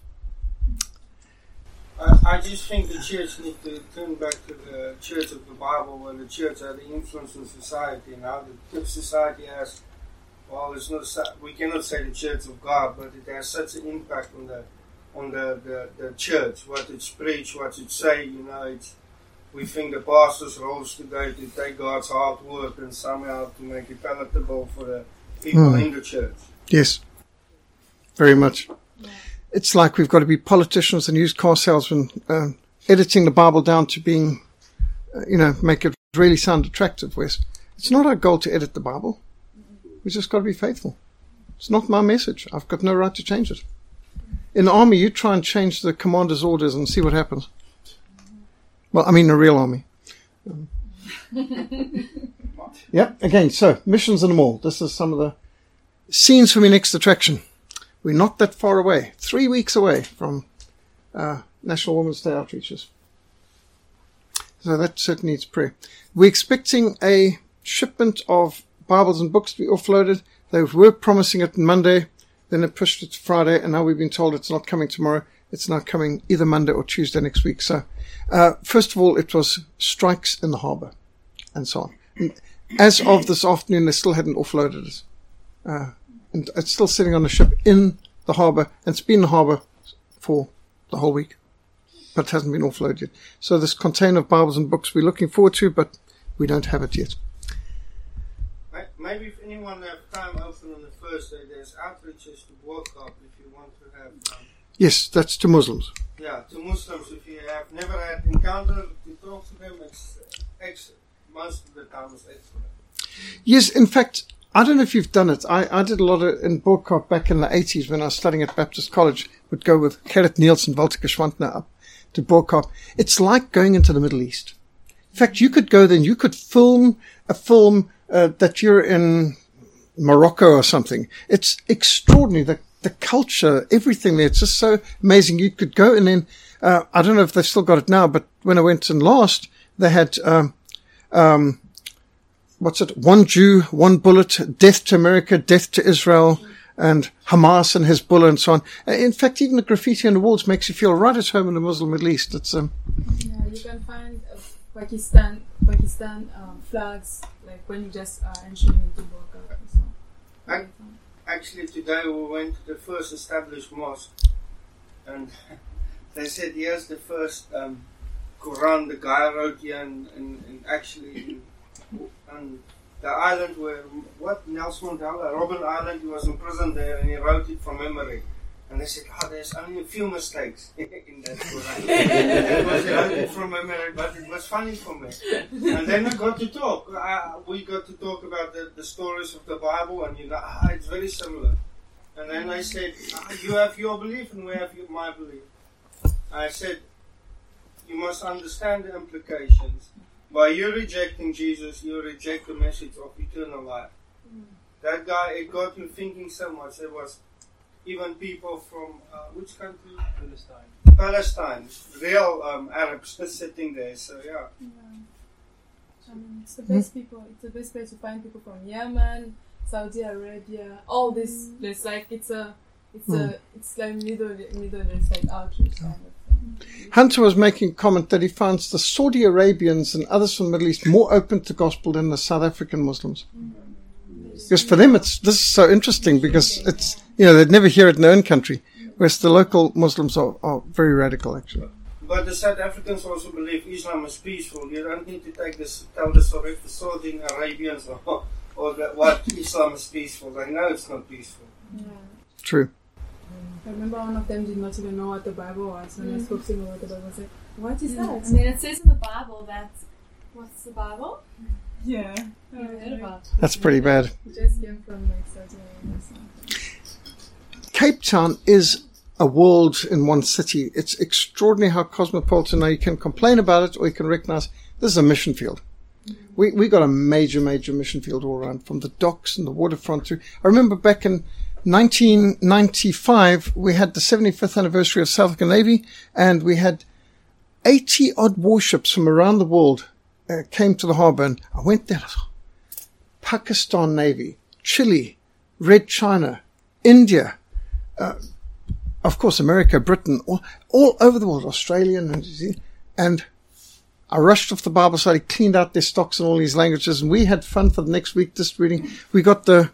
I just think the church needs to turn back to the church of the Bible, where the church had the influence in society. Now the society has, well, it's not. We cannot say the church of God, but it has such an impact on the church, what it's preach, what it say. We think the pastor's role is today to take God's hard word and somehow to make it palatable for the people in the church. Yes, very much. Yeah. It's like we've got to be politicians and used car salesmen, editing the Bible down to being, make it really sound attractive. Wes, it's not our goal to edit the Bible. We just got to be faithful. It's not my message. I've got no right to change it. In the army, you try and change the commander's orders and see what happens. Well, I mean the real army. Yep, again, so, missions in the mall. This is some of the scenes for my next attraction. We're not that far away. 3 weeks away from National Women's Day outreaches. So that certainly needs prayer. We're expecting a shipment of Bibles and books to be offloaded. They were promising it on Monday. Then it pushed it to Friday, and now we've been told it's not coming tomorrow. It's now coming either Monday or Tuesday next week. So, first of all, it was strikes in the harbour, and so on. And as of this afternoon, they still hadn't offloaded it. And it's still sitting on the ship in the harbour, and it's been in the harbour for the whole week, but it hasn't been offloaded yet. So this container of Bibles and books we're looking forward to, but we don't have it yet. Maybe if anyone have time open on the first day, there's outreaches to WorldCup if you want to have. Yes, that's to Muslims. Yeah, to Muslims. If you have never had encounter to talk to them, it's excellent. Most of the time it's excellent. Yes, in fact, I don't know if you've done it. I did a lot in WorldCup back in the 80s when I was studying at Baptist College. Would go with Gerrit Nielsen, Walter Geschwantner up to WorldCup. It's like going into the Middle East. In fact, you could go there and you could film a film that you're in Morocco or something. It's extraordinary. The culture, everything there. It's just so amazing. You could go and then, I don't know if they've still got it now, but when I went and last, they had, one Jew, one bullet, death to America, death to Israel, and Hamas and Hezbollah and so on. In fact, even the graffiti on the walls makes you feel right at home in the Muslim Middle East. It's, yeah, you can find Pakistan flags, like when you just are entering into WorldCup and so on. Actually, today we went to the first established mosque, and they said, here's the first Quran the guy wrote here, and actually the island where, Nelson Mandela, Robben Island, he was in prison there and he wrote it from memory. And they said, there's only a few mistakes in that Quran. It was written from memory, but it was funny for me. And then we got to talk. We got to talk about the stories of the Bible, and it's very similar. And then I said, you have your belief and we have my belief. I said, you must understand the implications. By you rejecting Jesus, you reject the message of eternal life. That guy, it got me thinking so much. There was even people from, which country? Palestine. Real Arabs just sitting there, so yeah. It's the best people. It's the best place to find people from Yemen, Saudi Arabia, all this. It's like it's like Middle East, like outreach kind of thing. Hunter was making a comment that he finds the Saudi Arabians and others from the Middle East more open to gospel than the South African Muslims. Because for them, this is so interesting because it's, they'd never hear it in their own country, whereas the local Muslims are very radical, actually. But the South Africans also believe Islam is peaceful. You don't need to tell the Saudi Arabians or what Islam is peaceful. They know it's not peaceful. Yeah. True. I remember one of them did not even know what the Bible was. When I spoke to him about the Bible, I said, what is that? I mean, it says in the Bible that, what's the Bible? Yeah. I never heard about. That's pretty bad. It just came from Saudi Arabia. Cape Town is a world in one city. It's extraordinary how cosmopolitan. Now you can complain about it or you can recognize this is a mission field. We got a major mission field all around, from the docks and the waterfront through. I remember back in 1995, we had the 75th anniversary of South African Navy, and we had 80 odd warships from around the world came to the harbour, and I went there. Pakistan Navy, Chile, Red China, India, of course America, Britain, all over the world, Australia, and I rushed off the Bible study, cleaned out their stocks in all these languages, and we had fun for the next week distributing. We got the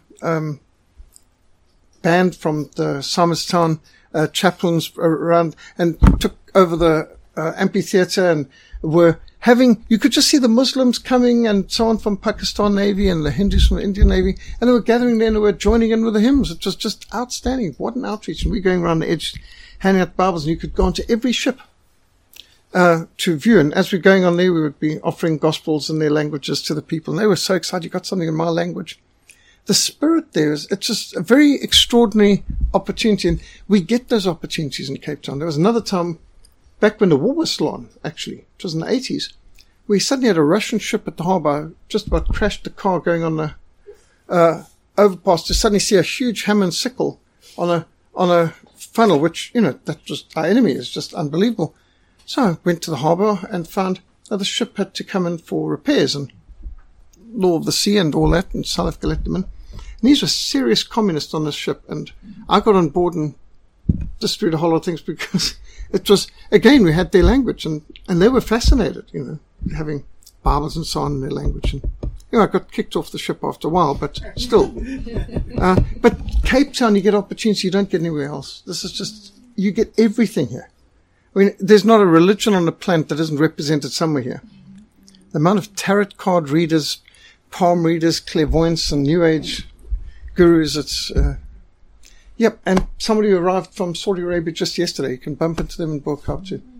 band from the Simonstown chaplains around and took over the amphitheatre, and were having, you could just see the Muslims coming and so on from Pakistan Navy and the Hindus from the Indian Navy, and they were gathering there and they were joining in with the hymns. It was just outstanding. What an outreach. And we going around the edge handing out Bibles, and you could go onto every ship to view. And as we're going on there, we would be offering gospels in their languages to the people. And they were so excited, you got something in my language. The spirit there it's just a very extraordinary opportunity. And we get those opportunities in Cape Town. There was another time, back when the war was still on, actually, it was in the 80s, we suddenly had a Russian ship at the harbour, just about crashed the car going on the overpass, to suddenly see a huge hammer and sickle on a funnel, which, that was our enemy. Is just unbelievable. So I went to the harbour and found the ship had to come in for repairs and law of the sea and all that, and South Africa let them in. And these were serious communists on this ship, and I got on board and distributed a whole lot of things because it was, again, we had their language, and they were fascinated, having Bibles and so on in their language. And I got kicked off the ship after a while, but still. But Cape Town, you get opportunities you don't get anywhere else. This is just, you get everything here. I mean, there's not a religion on the planet that isn't represented somewhere here. The amount of tarot card readers, palm readers, clairvoyants, and New Age gurus, it's, yep. And somebody who arrived from Saudi Arabia just yesterday. You can bump into them in Burkhardt too.